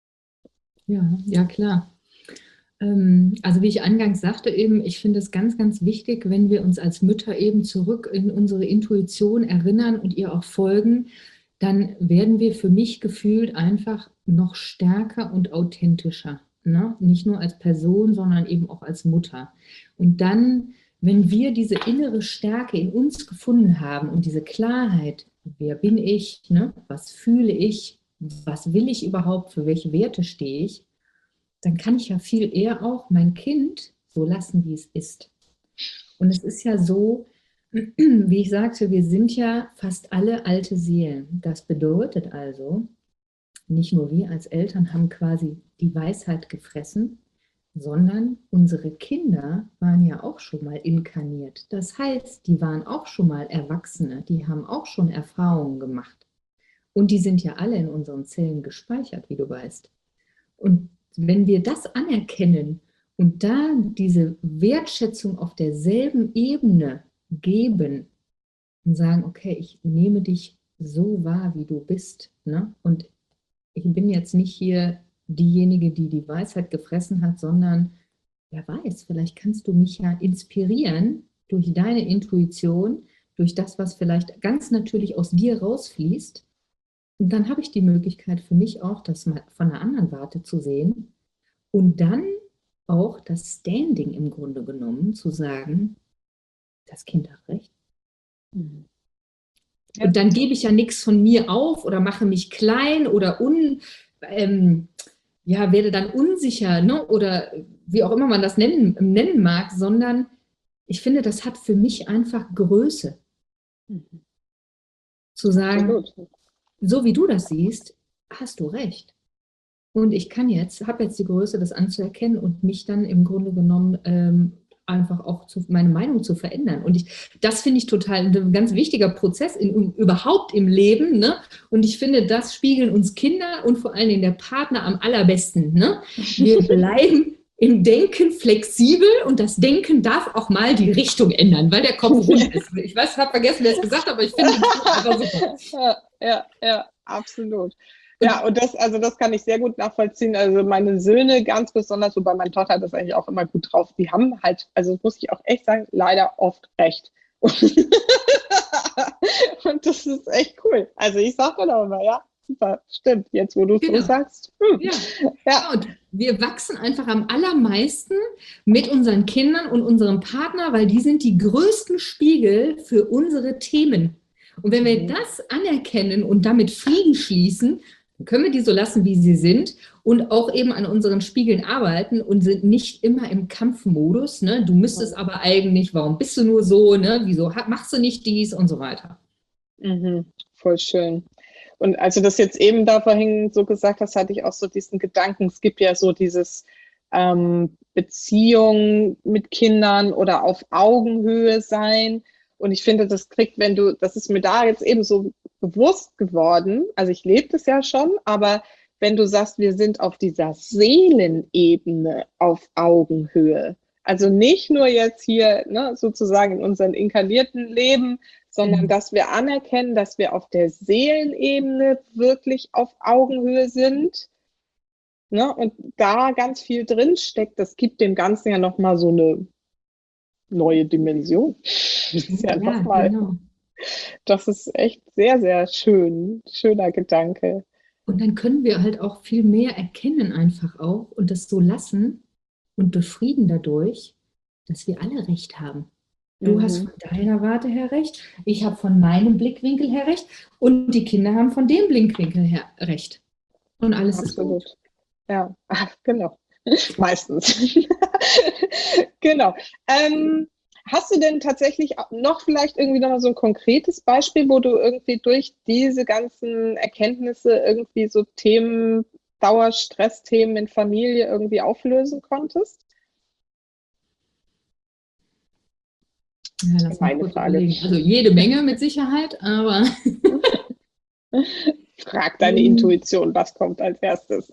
Ja, ja, klar. Ähm, Also wie ich eingangs sagte eben, ich finde es ganz, ganz wichtig, wenn wir uns als Mütter eben zurück in unsere Intuition erinnern und ihr auch folgen, dann werden wir für mich gefühlt einfach noch stärker und authentischer. Ne? Nicht nur als Person, sondern eben auch als Mutter. Und dann, wenn wir diese innere Stärke in uns gefunden haben und diese Klarheit, wer bin ich, ne? Was fühle ich, was will ich überhaupt, für welche Werte stehe ich, dann kann ich ja viel eher auch mein Kind so lassen, wie es ist. Und es ist ja so, wie ich sagte, wir sind ja fast alle alte Seelen. Das bedeutet also, nicht nur wir als Eltern haben quasi die Weisheit gefressen, sondern unsere Kinder waren ja auch schon mal inkarniert. Das heißt, die waren auch schon mal Erwachsene, die haben auch schon Erfahrungen gemacht. Und die sind ja alle in unseren Zellen gespeichert, wie du weißt. Und wenn wir das anerkennen und da diese Wertschätzung auf derselben Ebene geben und sagen, okay, ich nehme dich so wahr, wie du bist, ne? Und ich bin jetzt nicht hier diejenige, die die Weisheit gefressen hat, sondern wer weiß, vielleicht kannst du mich ja inspirieren durch deine Intuition, durch das, was vielleicht ganz natürlich aus dir rausfließt. Und dann habe ich die Möglichkeit für mich auch, das mal von einer anderen Warte zu sehen und dann auch das Standing im Grunde genommen zu sagen, das Kind hat recht. Mhm. Ja. Und dann gebe ich ja nichts von mir auf oder mache mich klein oder un, ähm, ja, werde dann unsicher, ne? Oder wie auch immer man das nennen, nennen mag, sondern ich finde, das hat für mich einfach Größe. Mhm. Zu sagen, absolut, so wie du das siehst, hast du recht. Und ich kann jetzt, habe jetzt die Größe, das anzuerkennen und mich dann im Grunde genommen ähm, einfach auch zu, meine Meinung zu verändern. Und ich, das finde ich total ein ganz wichtiger Prozess in, überhaupt im Leben. Ne? Und ich finde, das spiegeln uns Kinder und vor allen Dingen der Partner am allerbesten. Ne? Wir bleiben im Denken flexibel und das Denken darf auch mal die Richtung ändern, weil der Kopf rund ist. Ich weiß, habe vergessen, wer es gesagt hat, aber ich finde es einfach super. Ja, ja, ja, absolut. Ja, und das, also das kann ich sehr gut nachvollziehen. Also meine Söhne ganz besonders, wobei meine Tochter das eigentlich auch immer gut drauf, die haben halt, also muss ich auch echt sagen, leider oft recht. Und das ist echt cool. Also ich sage dann auch immer, ja, super, stimmt, jetzt wo du es genau so sagst. Hm. Ja. Ja, und wir wachsen einfach am allermeisten mit unseren Kindern und unserem Partner, weil die sind die größten Spiegel für unsere Themen. Und wenn wir das anerkennen und damit Frieden schließen, dann können wir die so lassen, wie sie sind und auch eben an unseren Spiegeln arbeiten und sind nicht immer im Kampfmodus. Ne? Du müsstest aber eigentlich, warum bist du nur so, ne? Wieso machst du nicht dies und so weiter. Mhm, voll schön. Und als du das jetzt eben da vorhin so gesagt hast, hatte ich auch so diesen Gedanken, es gibt ja so dieses ähm, Beziehung mit Kindern oder auf Augenhöhe sein. Und ich finde, das kriegt, wenn du, das ist mir da jetzt eben so bewusst geworden, also ich lebe das ja schon, aber wenn du sagst, wir sind auf dieser Seelenebene auf Augenhöhe, also nicht nur jetzt hier ne, sozusagen in unserem inkarnierten Leben, sondern mhm. dass wir anerkennen, dass wir auf der Seelenebene wirklich auf Augenhöhe sind, ne, und da ganz viel drin steckt, das gibt dem Ganzen ja nochmal so eine neue Dimension. Das ist ja, ja nochmal, genau. Das ist echt sehr, sehr schön, schöner Gedanke. Und dann können wir halt auch viel mehr erkennen einfach auch und das so lassen und befrieden dadurch, dass wir alle Recht haben. Du mhm. hast von deiner Warte her recht, ich habe von meinem Blickwinkel her recht und die Kinder haben von dem Blickwinkel her recht. Und alles Absolut. ist gut. Ja, genau. Meistens. Genau. Ähm, hast du denn tatsächlich noch vielleicht irgendwie noch mal so ein konkretes Beispiel, wo du irgendwie durch diese ganzen Erkenntnisse irgendwie so Themen, Dauerstressthemen in Familie irgendwie auflösen konntest? Ja, lass mal kurz überlegen. Also jede Menge mit Sicherheit, aber frag deine Intuition, was kommt als erstes?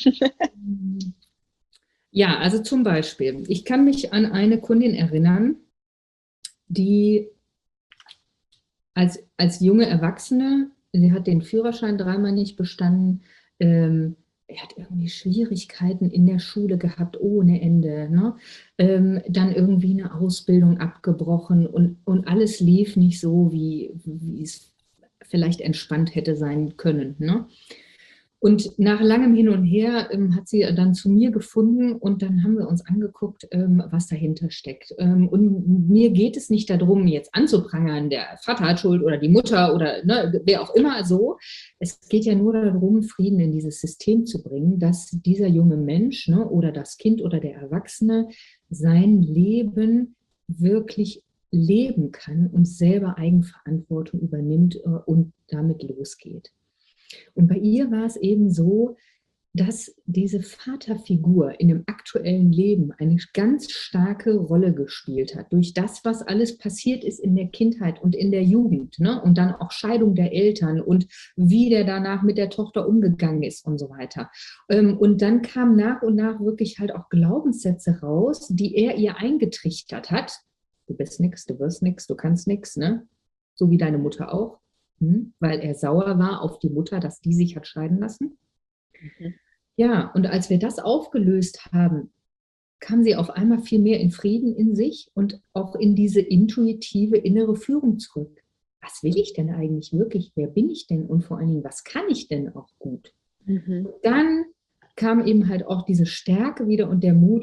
Ja, also zum Beispiel, ich kann mich an eine Kundin erinnern, die als, als junge Erwachsene, sie hat den Führerschein dreimal nicht bestanden, ähm, er hat irgendwie Schwierigkeiten in der Schule gehabt, ohne Ende, ne? Ähm, dann irgendwie eine Ausbildung abgebrochen und, und alles lief nicht so, wie, wie es vielleicht entspannt hätte sein können, ne? Und nach langem Hin und Her ähm, hat sie dann zu mir gefunden und dann haben wir uns angeguckt, ähm, was dahinter steckt. Ähm, und mir geht es nicht darum, jetzt anzuprangern, der Vater hat Schuld oder die Mutter oder ne, wer auch immer so. Es geht ja nur darum, Frieden in dieses System zu bringen, dass dieser junge Mensch ne, oder das Kind oder der Erwachsene sein Leben wirklich leben kann und selber Eigenverantwortung übernimmt äh, und damit losgeht. Und bei ihr war es eben so, dass diese Vaterfigur in dem aktuellen Leben eine ganz starke Rolle gespielt hat. Durch das, was alles passiert ist in der Kindheit und in der Jugend. Ne? Und dann auch Scheidung der Eltern und wie der danach mit der Tochter umgegangen ist und so weiter. Und dann kamen nach und nach wirklich halt auch Glaubenssätze raus, die er ihr eingetrichtert hat. Du bist nix, du wirst nix, du kannst nix, ne? So wie deine Mutter auch. Weil er sauer war auf die Mutter, dass die sich hat scheiden lassen. Mhm. Ja, und als wir das aufgelöst haben, kam sie auf einmal viel mehr in Frieden in sich und auch in diese intuitive innere Führung zurück. Was will ich denn eigentlich wirklich? Wer bin ich denn? Und vor allen Dingen, was kann ich denn auch gut? Mhm. Und dann kam eben halt auch diese Stärke wieder und der Mut,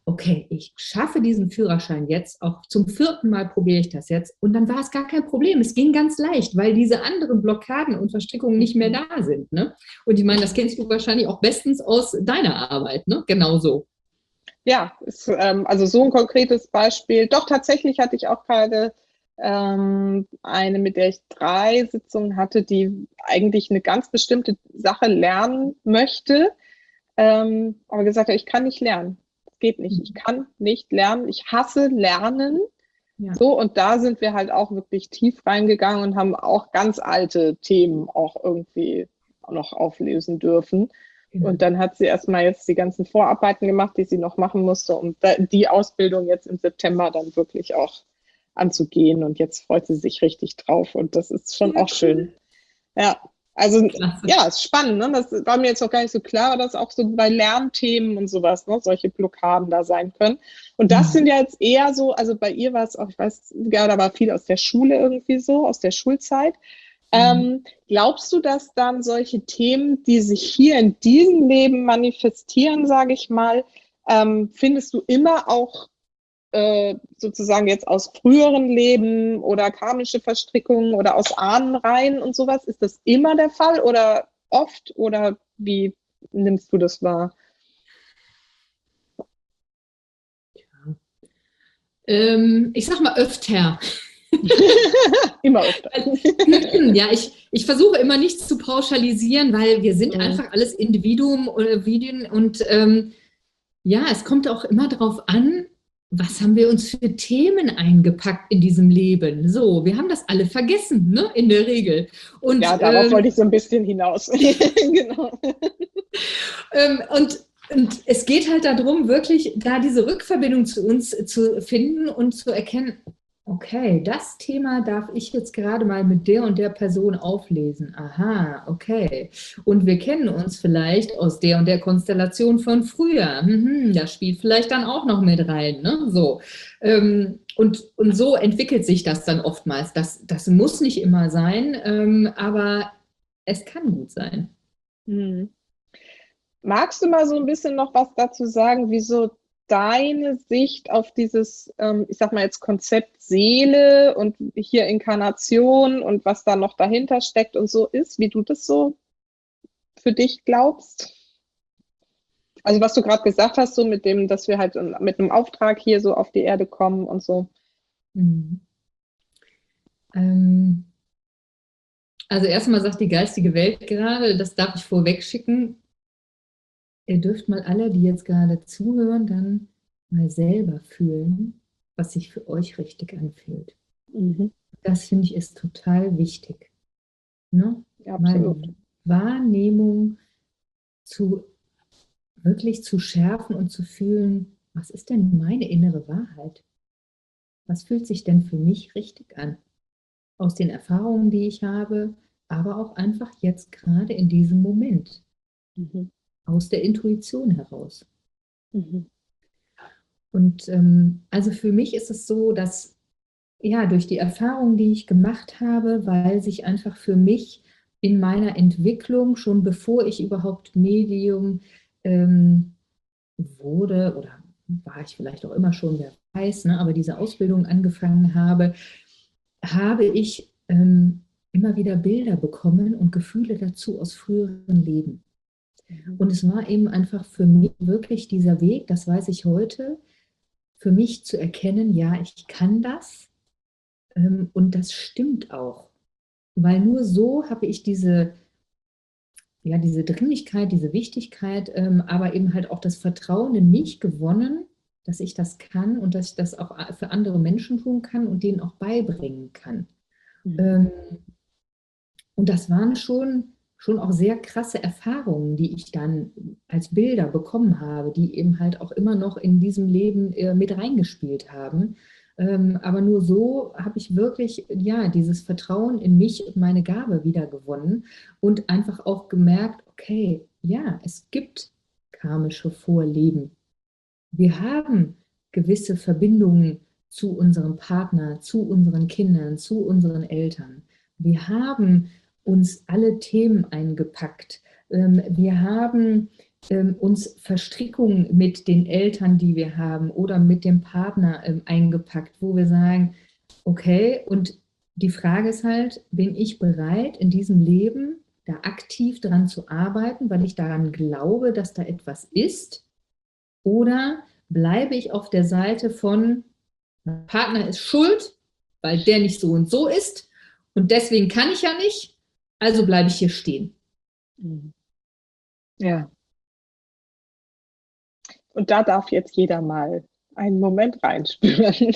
okay, ich schaffe diesen Führerschein jetzt, auch zum vierten Mal probiere ich das jetzt. Und dann war es gar kein Problem. Es ging ganz leicht, weil diese anderen Blockaden und Verstrickungen nicht mehr da sind. Ne? Und ich meine, das kennst du wahrscheinlich auch bestens aus deiner Arbeit, ne? Genauso. Ja, ist, ähm, also so ein konkretes Beispiel. Doch, tatsächlich hatte ich auch gerade ähm, eine, mit der ich drei Sitzungen hatte, die eigentlich eine ganz bestimmte Sache lernen möchte, ähm, aber gesagt hat, ich kann nicht lernen. Das geht nicht. Ich kann nicht lernen. Ich hasse Lernen. Ja. So, und da sind wir halt auch wirklich tief reingegangen und haben auch ganz alte Themen auch irgendwie noch auflösen dürfen. Genau. Und dann hat sie erstmal jetzt die ganzen Vorarbeiten gemacht, die sie noch machen musste, um die Ausbildung jetzt im September dann wirklich auch anzugehen. Und jetzt freut sie sich richtig drauf. Und das ist schon Ja, auch schön. Ja, also Klasse. ja, ist spannend. Ne? Das war mir jetzt auch gar nicht so klar, dass auch so bei Lernthemen und sowas, ne, solche Blockaden da sein können. Und das Mhm. sind ja jetzt eher so, also bei ihr war es auch, ich weiß, ja, da war viel aus der Schule irgendwie so, aus der Schulzeit. Mhm. Ähm, glaubst du, dass dann solche Themen, die sich hier in diesem Leben manifestieren, sage ich mal, ähm, findest du immer auch äh, sozusagen jetzt aus früheren Leben oder karmische Verstrickungen oder aus Ahnenreihen und sowas? Ist das immer der Fall oder oft oder wie nimmst du das wahr? Ähm, ich sag mal öfter. Immer öfter. Ja, ich, ich versuche immer nichts zu pauschalisieren, weil wir sind Mhm. einfach alles Individuen oder Vidien und ähm, ja, es kommt auch immer darauf an, was haben wir uns für Themen eingepackt in diesem Leben. So, wir haben das alle vergessen, ne, in der Regel. Und, Ja, darauf ähm, wollte ich so ein bisschen hinaus. Genau. ähm, und Und es geht halt darum, wirklich da diese Rückverbindung zu uns zu finden und zu erkennen, okay, das Thema darf ich jetzt gerade mal mit der und der Person auflesen. Aha, okay. Und wir kennen uns vielleicht aus der und der Konstellation von früher. Mhm, das spielt vielleicht dann auch noch mit rein. Ne? So. Ähm, und, und so entwickelt sich das dann oftmals. Das, das muss nicht immer sein, ähm, aber es kann gut sein. Hm. Magst du mal so ein bisschen noch was dazu sagen, wieso deine Sicht auf dieses, ähm, ich sag mal jetzt Konzept Seele und hier Inkarnation und was da noch dahinter steckt und so ist, wie du das so für dich glaubst? Also was du gerade gesagt hast, so mit dem, dass wir halt mit einem Auftrag hier so auf die Erde kommen und so. Mhm. Ähm, also erstmal sagt die geistige Welt gerade, das darf ich vorweg schicken, ihr dürft mal alle, die jetzt gerade zuhören, dann mal selber fühlen, was sich für euch richtig anfühlt. Mhm. Das finde ich ist total wichtig. Ne? Ja, Mal absolut. die Wahrnehmung zu wirklich zu schärfen und zu fühlen, was ist denn meine innere Wahrheit? Was fühlt sich denn für mich richtig an? Aus den Erfahrungen, die ich habe, aber auch einfach jetzt gerade in diesem Moment. Mhm. Aus der Intuition heraus. Mhm. Und ähm, also für mich ist es so, dass ja durch die Erfahrungen, die ich gemacht habe, weil sich einfach für mich in meiner Entwicklung, schon bevor ich überhaupt Medium ähm, wurde, oder war ich vielleicht auch immer schon, wer weiß, ne, aber diese Ausbildung angefangen habe, habe ich ähm, immer wieder Bilder bekommen und Gefühle dazu aus früheren Leben. Und es war eben einfach für mich wirklich dieser Weg, das weiß ich heute, für mich zu erkennen, ja, ich kann das ähm, und das stimmt auch. Weil nur so habe ich diese, ja, diese Dringlichkeit, diese Wichtigkeit, ähm, aber eben halt auch das Vertrauen in mich gewonnen, dass ich das kann und dass ich das auch für andere Menschen tun kann und denen auch beibringen kann. Mhm. Ähm, und das waren schon, schon auch sehr krasse Erfahrungen, die ich dann als Bilder bekommen habe, die eben halt auch immer noch in diesem Leben äh, mit reingespielt haben. Ähm, aber nur so habe ich wirklich, ja, dieses Vertrauen in mich und meine Gabe wiedergewonnen und einfach auch gemerkt, okay, ja, es gibt karmische Vorleben. Wir haben gewisse Verbindungen zu unserem Partner, zu unseren Kindern, zu unseren Eltern. Wir haben uns alle Themen eingepackt. Wir haben ähm, uns Verstrickungen mit den Eltern, die wir haben oder mit dem Partner ähm, eingepackt, wo wir sagen, okay, und die Frage ist halt, bin ich bereit, in diesem Leben da aktiv dran zu arbeiten, weil ich daran glaube, dass da etwas ist? Oder bleibe ich auf der Seite von, mein Partner ist schuld, weil der nicht so und so ist und deswegen kann ich ja nicht, also bleibe ich hier stehen. Ja. Und da darf jetzt jeder mal einen Moment reinspüren.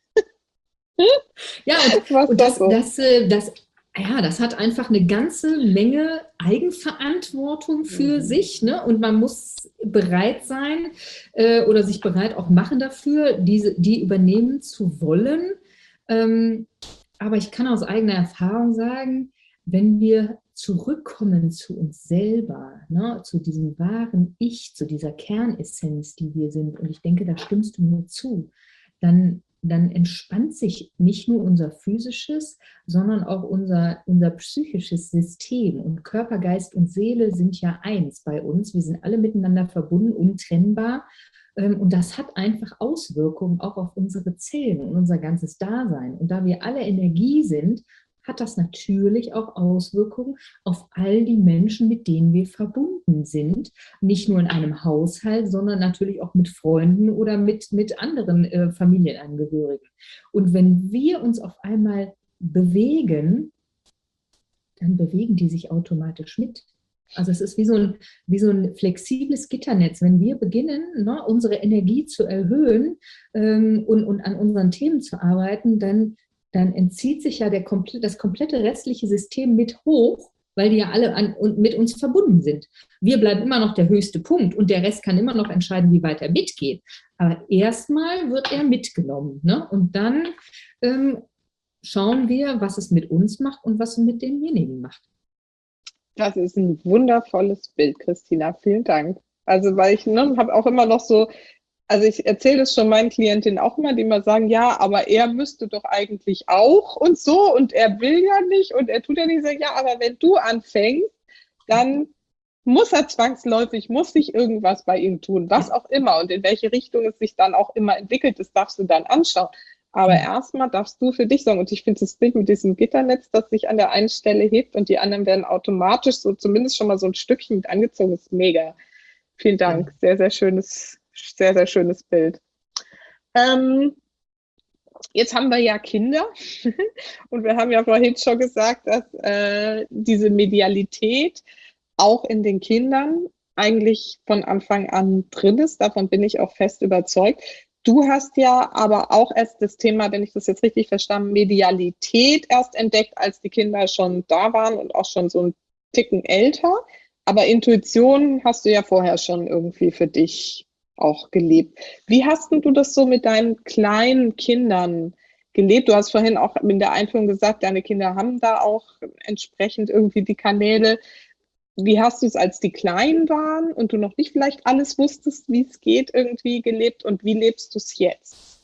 Ja, und, und das, das, das, das, ja, das hat einfach eine ganze Menge Eigenverantwortung für mhm. sich, ne? Und man muss bereit sein äh, oder sich bereit auch machen dafür, diese, die übernehmen zu wollen. Ähm, aber ich kann aus eigener Erfahrung sagen, wenn wir zurückkommen zu uns selber, ne, zu diesem wahren Ich, zu dieser Kernessenz, die wir sind, und ich denke, da stimmst du mir zu, dann, dann entspannt sich nicht nur unser physisches, sondern auch unser, unser psychisches System. Und Körper, Geist und Seele sind ja eins bei uns. Wir sind alle miteinander verbunden, untrennbar. Und das hat einfach Auswirkungen auch auf unsere Zellen und unser ganzes Dasein. Und da wir alle Energie sind, hat das natürlich auch Auswirkungen auf all die Menschen, mit denen wir verbunden sind. Nicht nur in einem Haushalt, sondern natürlich auch mit Freunden oder mit, mit anderen äh, Familienangehörigen. Und wenn wir uns auf einmal bewegen, dann bewegen die sich automatisch mit. Also es ist wie so ein, wie so ein flexibles Gitternetz. Wenn wir beginnen, ne, unsere Energie zu erhöhen ähm, und, und an unseren Themen zu arbeiten, dann dann entzieht sich ja der, das komplette restliche System mit hoch, weil die ja alle an, und mit uns verbunden sind. Wir bleiben immer noch der höchste Punkt und der Rest kann immer noch entscheiden, wie weit er mitgeht. Aber erstmal wird er mitgenommen. Ne? Und dann ähm, schauen wir, was es mit uns macht und was es mit denjenigen macht. Das ist ein wundervolles Bild, Christina. Vielen Dank. Also, weil ich ne, habe auch immer noch so, also ich erzähle es schon meinen Klientinnen auch immer, die immer sagen, ja, aber er müsste doch eigentlich auch und so und er will ja nicht und er tut ja nicht so, ja, aber wenn du anfängst, dann muss er zwangsläufig, muss sich irgendwas bei ihm tun, was auch immer und in welche Richtung es sich dann auch immer entwickelt, das darfst du dann anschauen. Aber erstmal darfst du für dich sagen, und ich finde das Bild mit diesem Gitternetz, das sich an der einen Stelle hebt und die anderen werden automatisch so zumindest schon mal so ein Stückchen mit angezogen, ist mega. Vielen Dank, sehr, sehr schönes Sehr, sehr schönes Bild. Ähm, jetzt haben wir ja Kinder und wir haben ja vorhin schon gesagt, dass äh, diese Medialität auch in den Kindern eigentlich von Anfang an drin ist. Davon bin ich auch fest überzeugt. Du hast ja aber auch erst das Thema, wenn ich das jetzt richtig verstanden, Medialität erst entdeckt, als die Kinder schon da waren und auch schon so ein Ticken älter. Aber Intuition hast du ja vorher schon irgendwie für dich auch gelebt. Wie hast denn du das so mit deinen kleinen Kindern gelebt? Du hast vorhin auch in der Einführung gesagt, deine Kinder haben da auch entsprechend irgendwie die Kanäle. Wie hast du es, als die klein waren und du noch nicht vielleicht alles wusstest, wie es geht, irgendwie gelebt und wie lebst du es jetzt?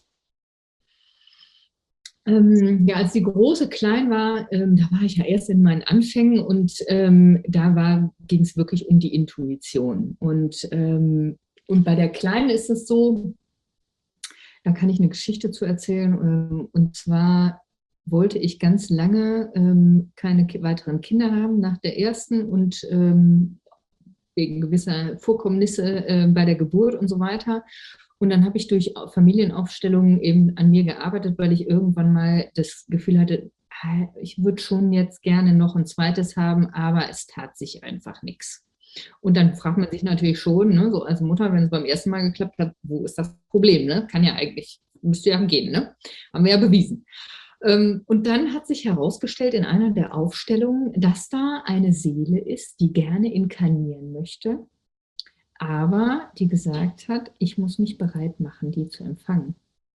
Ähm, ja, als die Große klein war, ähm, da war ich ja erst in meinen Anfängen und ähm, da ging es wirklich um die Intuition. Und ähm, Und bei der Kleinen ist es so, da kann ich eine Geschichte zu erzählen. Und zwar wollte ich ganz lange ähm, keine weiteren Kinder haben nach der ersten und ähm, wegen gewisser Vorkommnisse äh, bei der Geburt und so weiter. Und dann habe ich durch Familienaufstellungen eben an mir gearbeitet, weil ich irgendwann mal das Gefühl hatte, ich würde schon jetzt gerne noch ein zweites haben, aber es tat sich einfach nichts. Und dann fragt man sich natürlich schon, ne, so als Mutter, wenn es beim ersten Mal geklappt hat, wo ist das Problem? Ne? Kann ja eigentlich, müsste ja gehen, ne? Haben wir ja bewiesen. Ähm, und dann hat sich herausgestellt in einer der Aufstellungen, dass da eine Seele ist, die gerne inkarnieren möchte, aber die gesagt hat, ich muss mich bereit machen, die zu empfangen.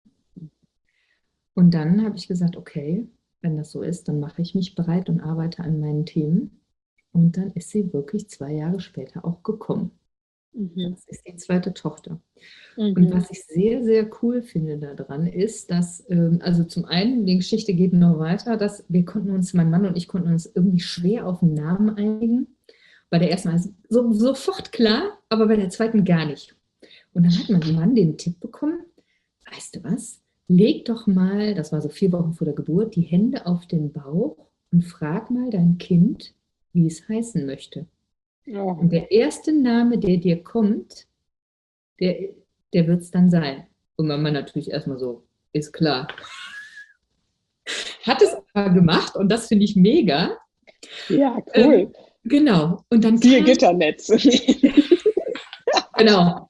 Und dann habe ich gesagt, okay, wenn das so ist, dann mache ich mich bereit und arbeite an meinen Themen. Und dann ist sie wirklich zwei Jahre später auch gekommen. Mhm. Das ist die zweite Tochter. Mhm. Und was ich sehr, sehr cool finde daran ist, dass, ähm, also zum einen, die Geschichte geht noch weiter, dass wir konnten uns, mein Mann und ich konnten uns irgendwie schwer auf einen Namen einigen. Bei der ersten Mal ist so, sofort klar, aber bei der zweiten gar nicht. Und dann hat mein Mann den Tipp bekommen, weißt du was, leg doch mal, das war so vier Wochen vor der Geburt, die Hände auf den Bauch und frag mal dein Kind, wie es heißen möchte. Ja. Und der erste Name, der dir kommt, der, der wird es dann sein. Und mein Mann natürlich erstmal so, ist klar. Hat es aber gemacht und das finde ich mega. Ja, cool. Ähm, genau. Und dann Siehe kam, Gitternetz. genau.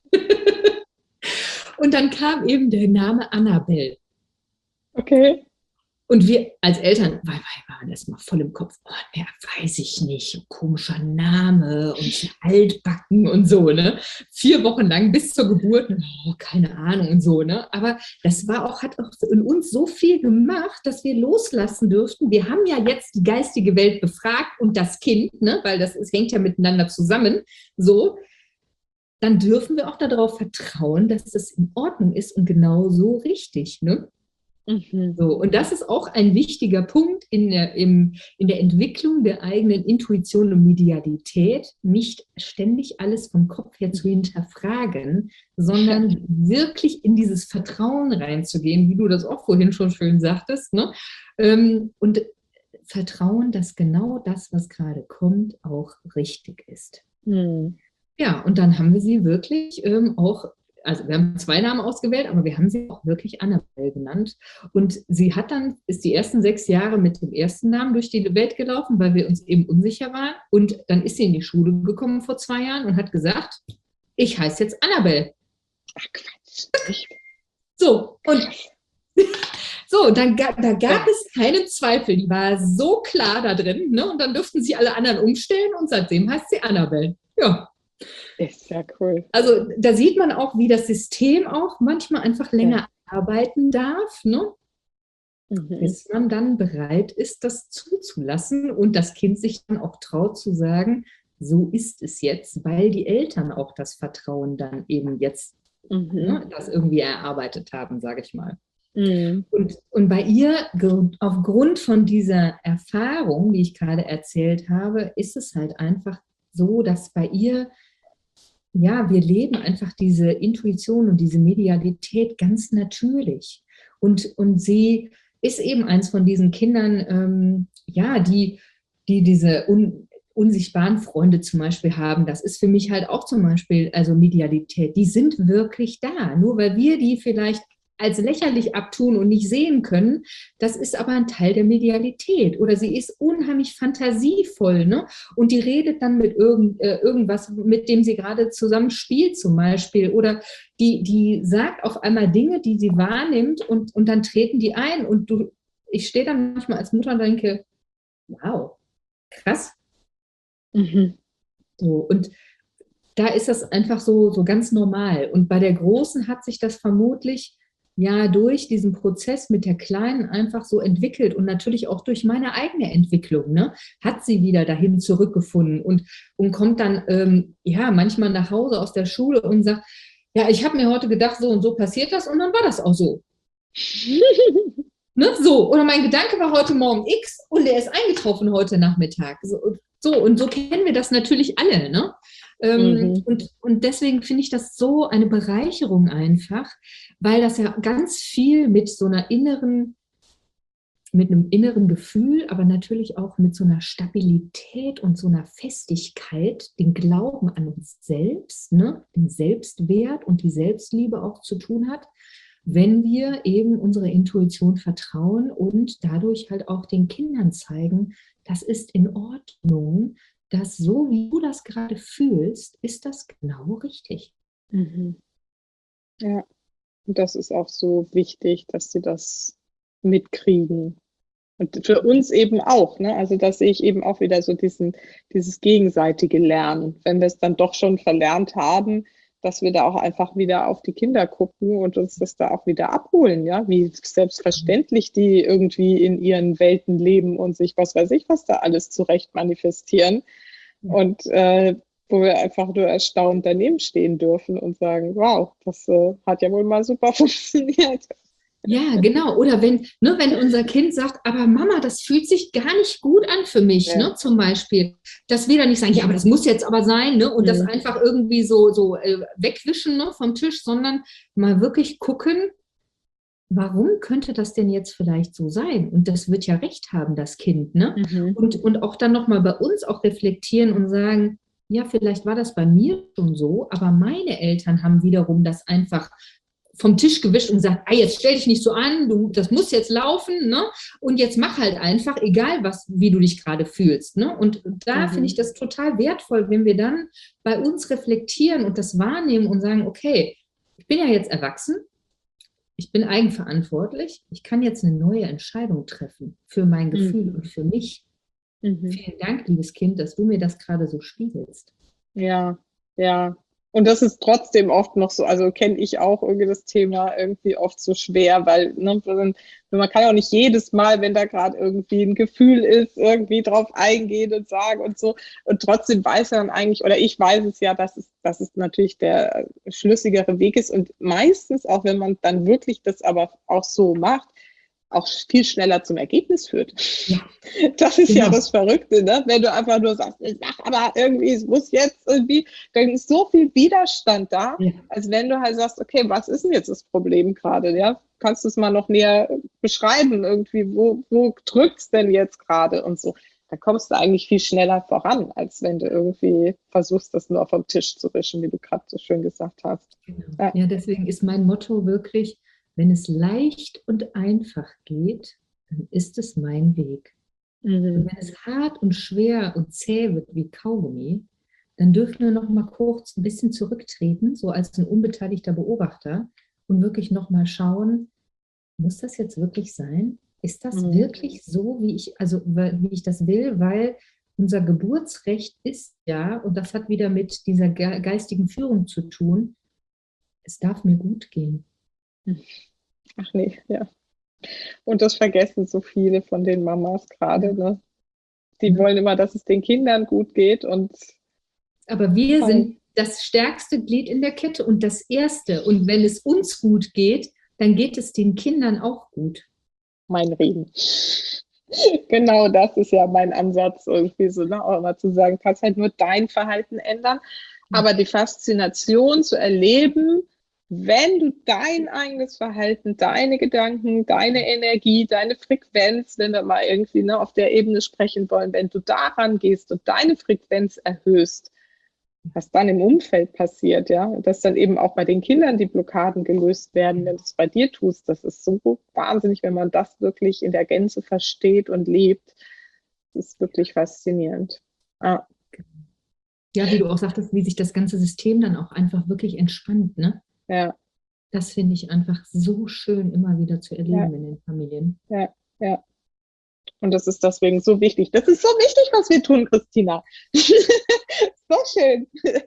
Und dann kam eben der Name Annabelle. Okay. Und wir als Eltern wir waren erstmal voll im Kopf, oh, ja, weiß ich nicht, komischer Name und altbacken und so, ne? Vier Wochen lang bis zur Geburt, oh, keine Ahnung und so, ne? Aber das war auch, hat auch in uns so viel gemacht, dass wir loslassen dürften. Wir haben ja jetzt die geistige Welt befragt und das Kind, ne? Weil das, es hängt ja miteinander zusammen, so. Dann dürfen wir auch darauf vertrauen, dass das in Ordnung ist und genau so richtig, ne? Mhm. So, und das ist auch ein wichtiger Punkt in der, im, in der Entwicklung der eigenen Intuition und Medialität, nicht ständig alles vom Kopf her zu hinterfragen, sondern wirklich in dieses Vertrauen reinzugehen, wie du das auch vorhin schon schön sagtest, ne? Ähm, und Vertrauen, dass genau das, was gerade kommt, auch richtig ist. Mhm. Ja, und dann haben wir sie wirklich ähm, auch, also wir haben zwei Namen ausgewählt, aber wir haben sie auch wirklich Annabelle genannt. Und sie hat dann, ist die ersten sechs Jahre mit dem ersten Namen durch die Welt gelaufen, weil wir uns eben unsicher waren. Und dann ist sie in die Schule gekommen vor zwei Jahren und hat gesagt, ich heiße jetzt Annabelle. Ach Quatsch. Echt? So, und so, dann ga, da gab es keinen Zweifel. Die war so klar da drin, ne? Und dann durften sie alle anderen umstellen und seitdem heißt sie Annabelle. Ja. Ist ja cool. Also da sieht man auch, wie das System auch manchmal einfach länger ja. arbeiten darf, ne? Mhm. Bis man dann bereit ist, das zuzulassen und das Kind sich dann auch traut zu sagen, so ist es jetzt, weil die Eltern auch das Vertrauen dann eben jetzt mhm. ne, das irgendwie erarbeitet haben, sage ich mal. Mhm. Und, und bei ihr, aufgrund von dieser Erfahrung, die ich gerade erzählt habe, ist es halt einfach so, dass bei ihr ja, wir leben einfach diese Intuition und diese Medialität ganz natürlich. Und, und sie ist eben eins von diesen Kindern, ähm, ja, die, die diese un, unsichtbaren Freunde zum Beispiel haben. Das ist für mich halt auch zum Beispiel, also Medialität, die sind wirklich da. Nur weil wir die vielleicht als lächerlich abtun und nicht sehen können, das ist aber ein Teil der Medialität. Oder sie ist unheimlich fantasievoll, ne? Und die redet dann mit irgend, äh, irgendwas, mit dem sie gerade zusammen spielt zum Beispiel. Oder die, die sagt auf einmal Dinge, die sie wahrnimmt und, und dann treten die ein. Und du, ich stehe dann manchmal als Mutter und denke, wow, krass. Mhm. So, und da ist das einfach so, so ganz normal. Und bei der Großen hat sich das vermutlich ja durch diesen Prozess mit der Kleinen einfach so entwickelt und natürlich auch durch meine eigene Entwicklung, ne, hat sie wieder dahin zurückgefunden und, und kommt dann ähm, ja manchmal nach Hause aus der Schule und sagt, ja, ich habe mir heute gedacht, so und so passiert das und dann war das auch so. Ne, so, oder mein Gedanke war heute Morgen X und der ist eingetroffen heute Nachmittag. So, so und so kennen wir das natürlich alle, ne? Ähm, mhm. und, und deswegen finde ich das so eine Bereicherung einfach, weil das ja ganz viel mit so einer inneren, mit einem inneren Gefühl, aber natürlich auch mit so einer Stabilität und so einer Festigkeit, den Glauben an uns selbst, ne, den Selbstwert und die Selbstliebe auch zu tun hat, wenn wir eben unserer Intuition vertrauen und dadurch halt auch den Kindern zeigen, das ist in Ordnung, dass so wie du das gerade fühlst, ist das genau richtig. Mhm. Ja, und das ist auch so wichtig, dass sie das mitkriegen. Und für uns eben auch, ne? Also da sehe ich eben auch wieder so diesen, dieses gegenseitige Lernen. Wenn wir es dann doch schon verlernt haben, dass wir da auch einfach wieder auf die Kinder gucken und uns das da auch wieder abholen, ja, wie selbstverständlich die irgendwie in ihren Welten leben und sich was weiß ich, was da alles zurecht manifestieren. Und äh, wo wir einfach nur erstaunt daneben stehen dürfen und sagen, wow, das äh, hat ja wohl mal super funktioniert. Ja, genau. Oder wenn, ne, wenn unser Kind sagt, aber Mama, das fühlt sich gar nicht gut an für mich, Ja. ne, zum Beispiel. Dass wir dann nicht sagen, ja, aber das muss jetzt aber sein, ne, und das Mhm. einfach irgendwie so, so äh, wegwischen, ne, vom Tisch, sondern mal wirklich gucken, warum könnte das denn jetzt vielleicht so sein? Und das wird ja recht haben, das Kind, ne? Mhm. Und, und auch dann nochmal bei uns auch reflektieren und sagen, ja, vielleicht war das bei mir schon so, aber meine Eltern haben wiederum das einfach vom Tisch gewischt und gesagt, ah, jetzt stell dich nicht so an, du, das muss jetzt laufen, ne? Und jetzt mach halt einfach, egal was, wie du dich gerade fühlst, ne? Und da Mhm. finde ich das total wertvoll, wenn wir dann bei uns reflektieren und das wahrnehmen und sagen, okay, ich bin ja jetzt erwachsen, ich bin eigenverantwortlich, ich kann jetzt eine neue Entscheidung treffen für mein Gefühl Mhm. und für mich. Mhm. Vielen Dank, liebes Kind, dass du mir das gerade so spiegelst. Ja, ja. Und das ist trotzdem oft noch so, also kenne ich auch irgendwie das Thema irgendwie oft so schwer, weil ne, man kann ja auch nicht jedes Mal, wenn da gerade irgendwie ein Gefühl ist, irgendwie drauf eingehen und sagen und so. Und trotzdem weiß er dann eigentlich, oder ich weiß es ja, dass es, dass es natürlich der schlüssigere Weg ist. Und meistens, auch wenn man dann wirklich das aber auch so macht, auch viel schneller zum Ergebnis führt. Ja, das ist genau. Ja das Verrückte, ne? Wenn du einfach nur sagst, ich mach aber irgendwie, es muss jetzt irgendwie, dann ist so viel Widerstand da, Ja. als wenn du halt sagst, okay, was ist denn jetzt das Problem gerade, ja? Kannst du es mal noch näher beschreiben, irgendwie, wo, wo drückt es denn jetzt gerade und so. Da kommst du eigentlich viel schneller voran, als wenn du irgendwie versuchst, das nur vom Tisch zu wischen, wie du gerade so schön gesagt hast. Genau. Ja. Ja, deswegen ist mein Motto wirklich, wenn es leicht und einfach geht, dann ist es mein Weg. Und Mhm. wenn es hart und schwer und zäh wird wie Kaugummi, dann dürfen wir noch mal kurz ein bisschen zurücktreten, so als ein unbeteiligter Beobachter und wirklich noch mal schauen, muss das jetzt wirklich sein? Ist das Mhm. wirklich so, wie ich, also wie ich das will? Weil unser Geburtsrecht ist ja, und das hat wieder mit dieser geistigen Führung zu tun, es darf mir gut gehen. Ach nee, ja. Und das vergessen so viele von den Mamas gerade, ne? Die Ja. wollen immer, dass es den Kindern gut geht und Aber wir sind das stärkste Glied in der Kette und das Erste. Und wenn es uns gut geht, dann geht es den Kindern auch gut. mein Reden. Genau das ist ja mein Ansatz, irgendwie so, ne, auch immer zu sagen, kannst halt nur dein Verhalten ändern, aber die Faszination zu erleben, wenn du dein eigenes Verhalten, deine Gedanken, deine Energie, deine Frequenz, wenn wir mal irgendwie ne, auf der Ebene sprechen wollen, wenn du daran gehst und deine Frequenz erhöhst, was dann im Umfeld passiert, ja, und dass dann eben auch bei den Kindern die Blockaden gelöst werden, wenn du es bei dir tust, das ist so wahnsinnig, wenn man das wirklich in der Gänze versteht und lebt. Das ist wirklich faszinierend. Ah. Ja, wie du auch sagtest, wie sich das ganze System dann auch einfach wirklich entspannt, ne? Ja. Das finde ich einfach so schön, immer wieder zu erleben Ja. in den Familien. Ja, ja. Und das ist deswegen so wichtig. Das ist so wichtig, was wir tun, Christina. So schön.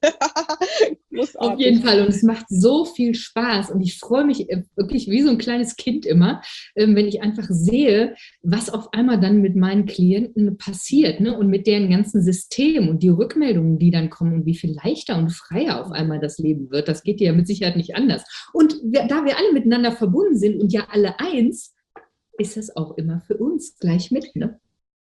Auf jeden Fall. Und es macht so viel Spaß. Und ich freue mich wirklich wie so ein kleines Kind immer, wenn ich einfach sehe, was auf einmal dann mit meinen Klienten passiert, ne? Und mit deren ganzen System und die Rückmeldungen, die dann kommen und wie viel leichter und freier auf einmal das Leben wird. Das geht ja mit Sicherheit nicht anders. Und wir, da wir alle miteinander verbunden sind und ja alle eins, ist es auch immer für uns gleich mit, ne?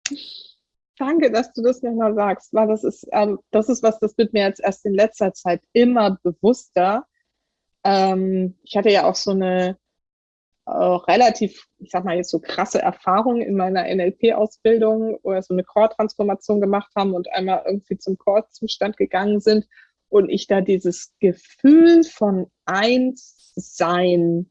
Danke, dass du das nochmal sagst, weil das ist, ähm, das ist was, das wird mir jetzt erst in letzter Zeit immer bewusster. Ähm, ich hatte ja auch so eine äh, relativ, ich sag mal jetzt so krasse Erfahrung in meiner N L P-Ausbildung, wo wir so eine Core-Transformation gemacht haben und einmal irgendwie zum Core-Zustand gegangen sind und ich da dieses Gefühl von Einssein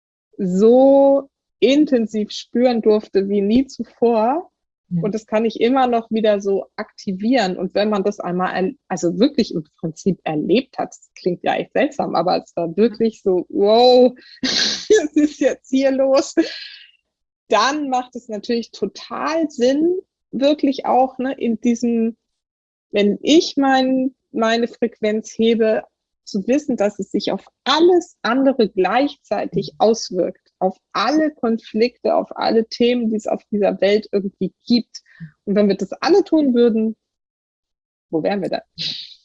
so intensiv spüren durfte wie nie zuvor. Ja. Und das kann ich immer noch wieder so aktivieren. Und wenn man das einmal, also wirklich im Prinzip erlebt hat, das klingt ja echt seltsam, aber es war wirklich so, wow, was ist jetzt hier los? Dann macht es natürlich total Sinn, wirklich auch ne, in diesem, wenn ich mein, meine Frequenz hebe, zu wissen, dass es sich auf alles andere gleichzeitig auswirkt, auf alle Konflikte, auf alle Themen, die es auf dieser Welt irgendwie gibt. Und wenn wir das alle tun würden, wo wären wir dann?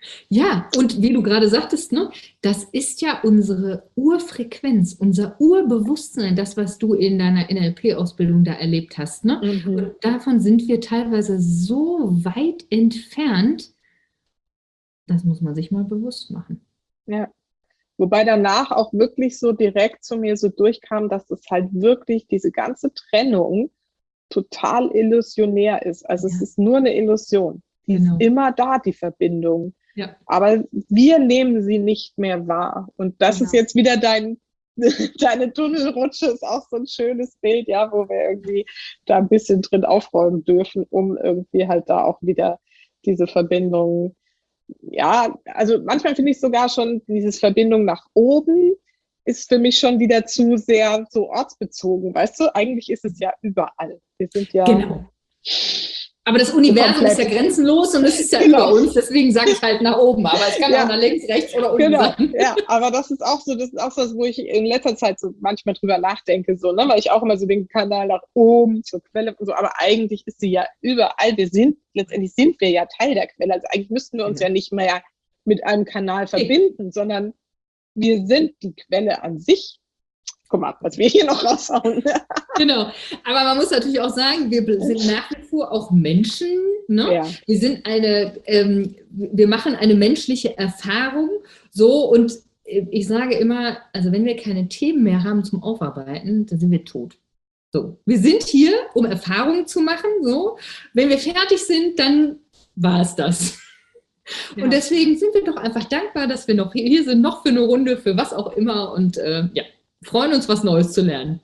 Ja, und wie du gerade sagtest, ne, das ist ja unsere Urfrequenz, unser Urbewusstsein, das, was du in deiner N L P-Ausbildung da erlebt hast. Ne? Mhm. Und davon sind wir teilweise so weit entfernt, das muss man sich mal bewusst machen. Ja. Wobei danach auch wirklich so direkt zu mir so durchkam, dass es halt wirklich diese ganze Trennung total illusionär ist. Also ja. Es ist nur eine Illusion. Die genau. ist immer da, die Verbindung. Ja. Aber wir nehmen sie nicht mehr wahr. Und das genau. ist jetzt wieder dein, deine Tunnelrutsche, ist auch so ein schönes Bild, ja, wo wir irgendwie da ein bisschen drin aufräumen dürfen, um irgendwie halt da auch wieder diese Verbindung, ja, also manchmal finde ich sogar schon, dieses Verbindung nach oben ist für mich schon wieder zu sehr so ortsbezogen, weißt du? Eigentlich ist es ja überall. Wir sind ja... Genau. Aber das Universum so ist ja grenzenlos und es ist ja genau. über uns, deswegen sage ich halt nach oben, aber es kann ja. auch nach links, rechts oder unten genau. sein. Ja, aber das ist auch so, das ist auch so, wo ich in letzter Zeit so manchmal drüber nachdenke, so, ne, weil ich auch immer so den Kanal nach oben zur Quelle und so, aber eigentlich ist sie ja überall. Wir sind, letztendlich sind wir ja Teil der Quelle. Also eigentlich müssten wir uns ja, ja nicht mehr mit einem Kanal verbinden, ich. sondern wir sind die Quelle an sich. Guck mal, was wir hier noch raushauen. Genau, aber man muss natürlich auch sagen, wir sind nach wie vor auch Menschen. Ne? Ja. Wir sind eine, ähm, wir machen eine menschliche Erfahrung. So, und ich sage immer, also wenn wir keine Themen mehr haben zum Aufarbeiten, dann sind wir tot. So, wir sind hier, um Erfahrungen zu machen. So, wenn wir fertig sind, dann war es das. Ja. Und deswegen sind wir doch einfach dankbar, dass wir noch hier sind, noch für eine Runde, für was auch immer. Und äh, ja. freuen uns, was Neues zu lernen.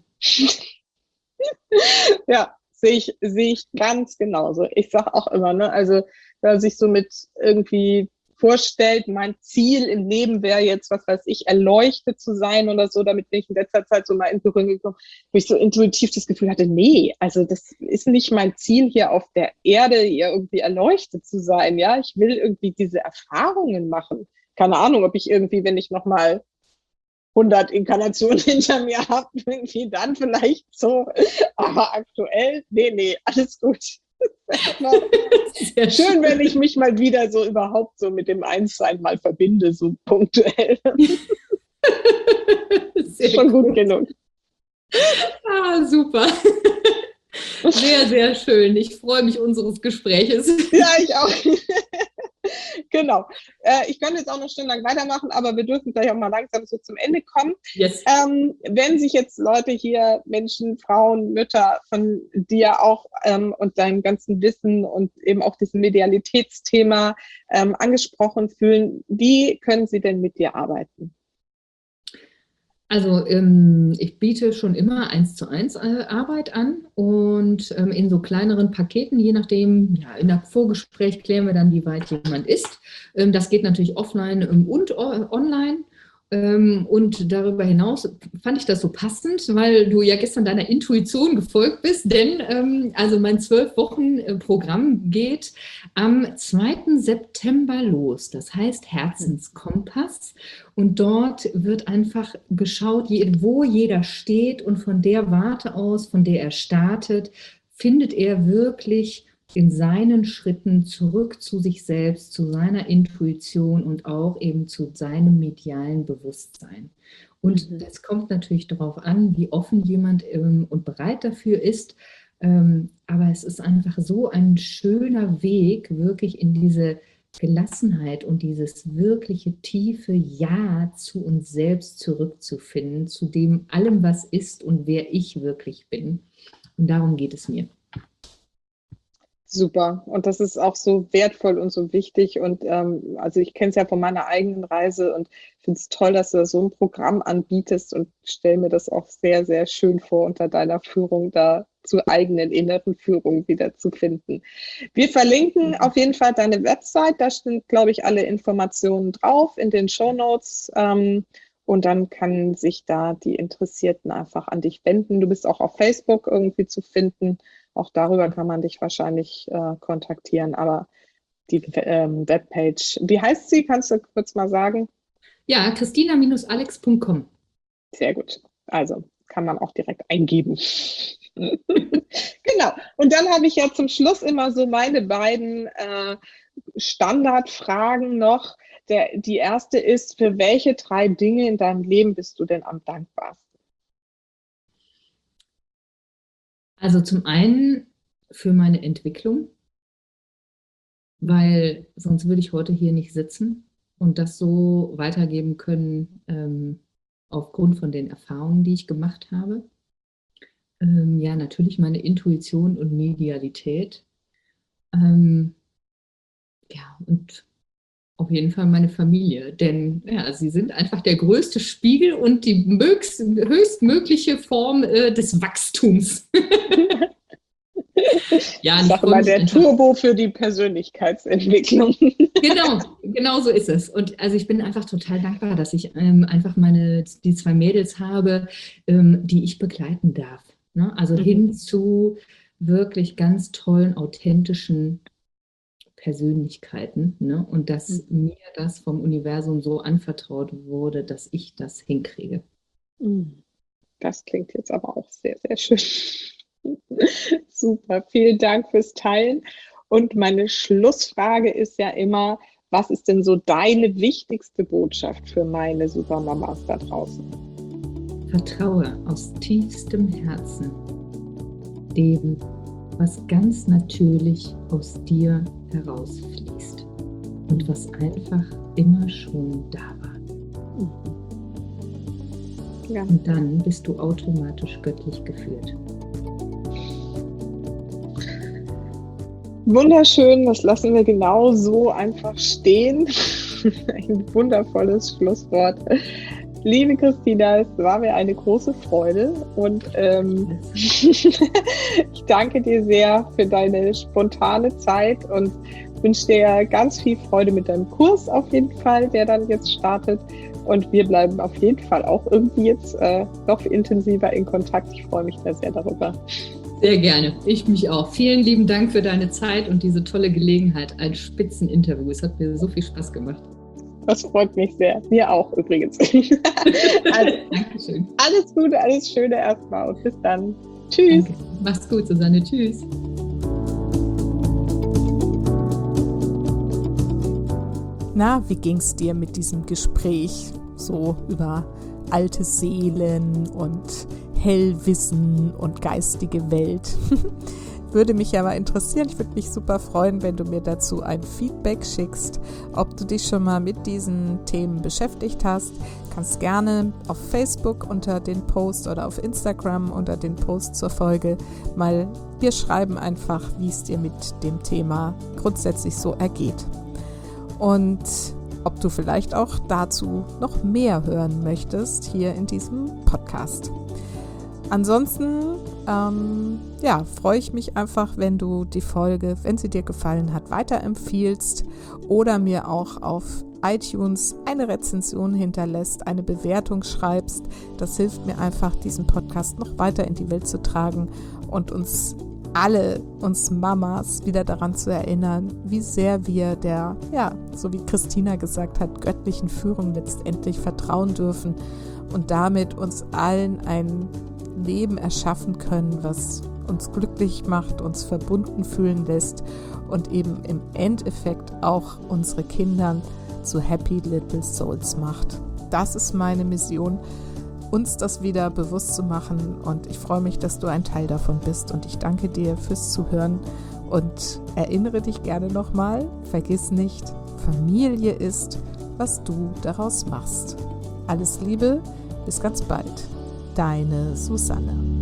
Ja, sehe ich, sehe ich ganz genauso. Ich sage auch immer, ne, also wenn man sich so mit irgendwie vorstellt, mein Ziel im Leben wäre jetzt, was weiß ich, erleuchtet zu sein oder so, damit bin ich in letzter Zeit so mal in Berührung gekommen, wo ich so intuitiv das Gefühl hatte, nee, also das ist nicht mein Ziel hier auf der Erde, hier irgendwie erleuchtet zu sein, ja, ich will irgendwie diese Erfahrungen machen. Keine Ahnung, ob ich irgendwie, wenn ich nochmal hundert Inkarnationen hinter mir habe, irgendwie dann vielleicht so, aber aktuell, nee, nee, alles gut. Schön, schön, wenn ich mich mal wieder so überhaupt so mit dem Einssein mal verbinde, so punktuell. Sehr schon gut, gut genug. Ah, super. Sehr, sehr schön. Ich freue mich unseres Gespräches. Ja, ich auch. Genau. Äh, ich könnte jetzt auch noch stundenlang weitermachen, aber wir dürfen gleich auch mal langsam so zum Ende kommen. Yes. Ähm, wenn sich jetzt Leute hier, Menschen, Frauen, Mütter von dir auch ähm, und deinem ganzen Wissen und eben auch diesem Medialitätsthema ähm, angesprochen fühlen, wie können sie denn mit dir arbeiten? Also ähm, ich biete schon immer eins zu eins äh, Arbeit an und ähm, in so kleineren Paketen, je nachdem, ja, in der Vorgespräch klären wir dann, wie weit jemand ist. Ähm, das geht natürlich offline ähm, und o- online. Ähm, und darüber hinaus fand ich das so passend, weil du ja gestern deiner Intuition gefolgt bist, denn ähm, also mein zwölf Wochen Programm geht am zweiten September los. Das heißt Herzenskompass. Und dort wird einfach geschaut, wo jeder steht und von der Warte aus, von der er startet, findet er wirklich in seinen Schritten zurück zu sich selbst, zu seiner Intuition und auch eben zu seinem medialen Bewusstsein. Und mhm. das kommt natürlich darauf an, wie offen jemand ähm, und bereit dafür ist. Ähm, aber es ist einfach so ein schöner Weg, wirklich in diese Gelassenheit und dieses wirkliche tiefe Ja zu uns selbst zurückzufinden, zu dem allem, was ist und wer ich wirklich bin. Und darum geht es mir. Super. Und das ist auch so wertvoll und so wichtig. Und ähm, also ich kenne es ja von meiner eigenen Reise und finde es toll, dass du so ein Programm anbietest und stelle mir das auch sehr, sehr schön vor, unter deiner Führung da zur eigenen inneren Führung wieder zu finden. Wir verlinken auf jeden Fall deine Website. Da sind, glaube ich, alle Informationen drauf in den Shownotes. Ähm, und dann kann sich da die Interessierten einfach an dich wenden. Du bist auch auf Facebook irgendwie zu finden. Auch darüber kann man dich wahrscheinlich äh, kontaktieren, aber die ähm, Webpage, wie heißt sie? Kannst du kurz mal sagen? Ja, christina Bindestrich alex Punkt com. Sehr gut. Also kann man auch direkt eingeben. Genau. Und dann habe ich ja zum Schluss immer so meine beiden äh, Standardfragen noch. Der, die erste ist, für welche drei Dinge in deinem Leben bist du denn am dankbarsten? Also zum einen für meine Entwicklung, weil sonst würde ich heute hier nicht sitzen und das so weitergeben können, ähm, aufgrund von den Erfahrungen, die ich gemacht habe. Ähm, ja, natürlich meine Intuition und Medialität. Ähm, ja, und auf jeden Fall meine Familie, denn ja, sie sind einfach der größte Spiegel und die mögst, höchstmögliche Form äh, des Wachstums. Ja, ich sage mal, der einfach, Turbo für die Persönlichkeitsentwicklung. Genau, genau so ist es. Und also ich bin einfach total dankbar, dass ich ähm, einfach meine, die zwei Mädels habe, ähm, die ich begleiten darf. Ne? Also mhm. hin zu wirklich ganz tollen, authentischen Persönlichkeiten, ne? Und dass mhm. mir das vom Universum so anvertraut wurde, dass ich das hinkriege. Das klingt jetzt aber auch sehr, sehr schön. Super, vielen Dank fürs Teilen. Und meine Schlussfrage ist ja immer, was ist denn so deine wichtigste Botschaft für meine Supermamas da draußen? Vertraue aus tiefstem Herzen dem, was ganz natürlich aus dir herausfließt und was einfach immer schon da war. Ja. Und dann bist du automatisch göttlich geführt. Wunderschön, das lassen wir genau so einfach stehen. Ein wundervolles Schlusswort. Liebe Christina, es war mir eine große Freude und ähm, ich danke dir sehr für deine spontane Zeit und wünsche dir ganz viel Freude mit deinem Kurs auf jeden Fall, der dann jetzt startet. Und wir bleiben auf jeden Fall auch irgendwie jetzt äh, noch intensiver in Kontakt. Ich freue mich da sehr darüber. Sehr gerne, ich mich auch. Vielen lieben Dank für deine Zeit und diese tolle Gelegenheit, ein Spitzeninterview. Es hat mir so viel Spaß gemacht. Das freut mich sehr. Mir auch übrigens. Also, Dankeschön. Alles Gute, alles Schöne erstmal und bis dann. Tschüss. Danke. Mach's gut, Susanne. Tschüss. Na, wie ging's dir mit diesem Gespräch so über alte Seelen und Hellwissen und geistige Welt? Würde mich aber interessieren, ich würde mich super freuen, wenn du mir dazu ein Feedback schickst, ob du dich schon mal mit diesen Themen beschäftigt hast. Du kannst gerne auf Facebook unter den Post oder auf Instagram unter den Post zur Folge mal dir schreiben einfach, wie es dir mit dem Thema grundsätzlich so ergeht. Und ob du vielleicht auch dazu noch mehr hören möchtest hier in diesem Podcast. Ansonsten ähm, ja, freue ich mich einfach, wenn du die Folge, wenn sie dir gefallen hat, weiterempfiehlst oder mir auch auf iTunes eine Rezension hinterlässt, eine Bewertung schreibst. Das hilft mir einfach, diesen Podcast noch weiter in die Welt zu tragen und uns alle, uns Mamas, wieder daran zu erinnern, wie sehr wir der, ja, so wie Christina gesagt hat, göttlichen Führung letztendlich vertrauen dürfen und damit uns allen ein Leben erschaffen können, was uns glücklich macht, uns verbunden fühlen lässt und eben im Endeffekt auch unsere Kinder zu Happy Little Souls macht. Das ist meine Mission, uns das wieder bewusst zu machen und ich freue mich, dass du ein Teil davon bist und ich danke dir fürs Zuhören und erinnere dich gerne nochmal, vergiss nicht, Familie ist, was du daraus machst. Alles Liebe, bis ganz bald. Deine Susanne.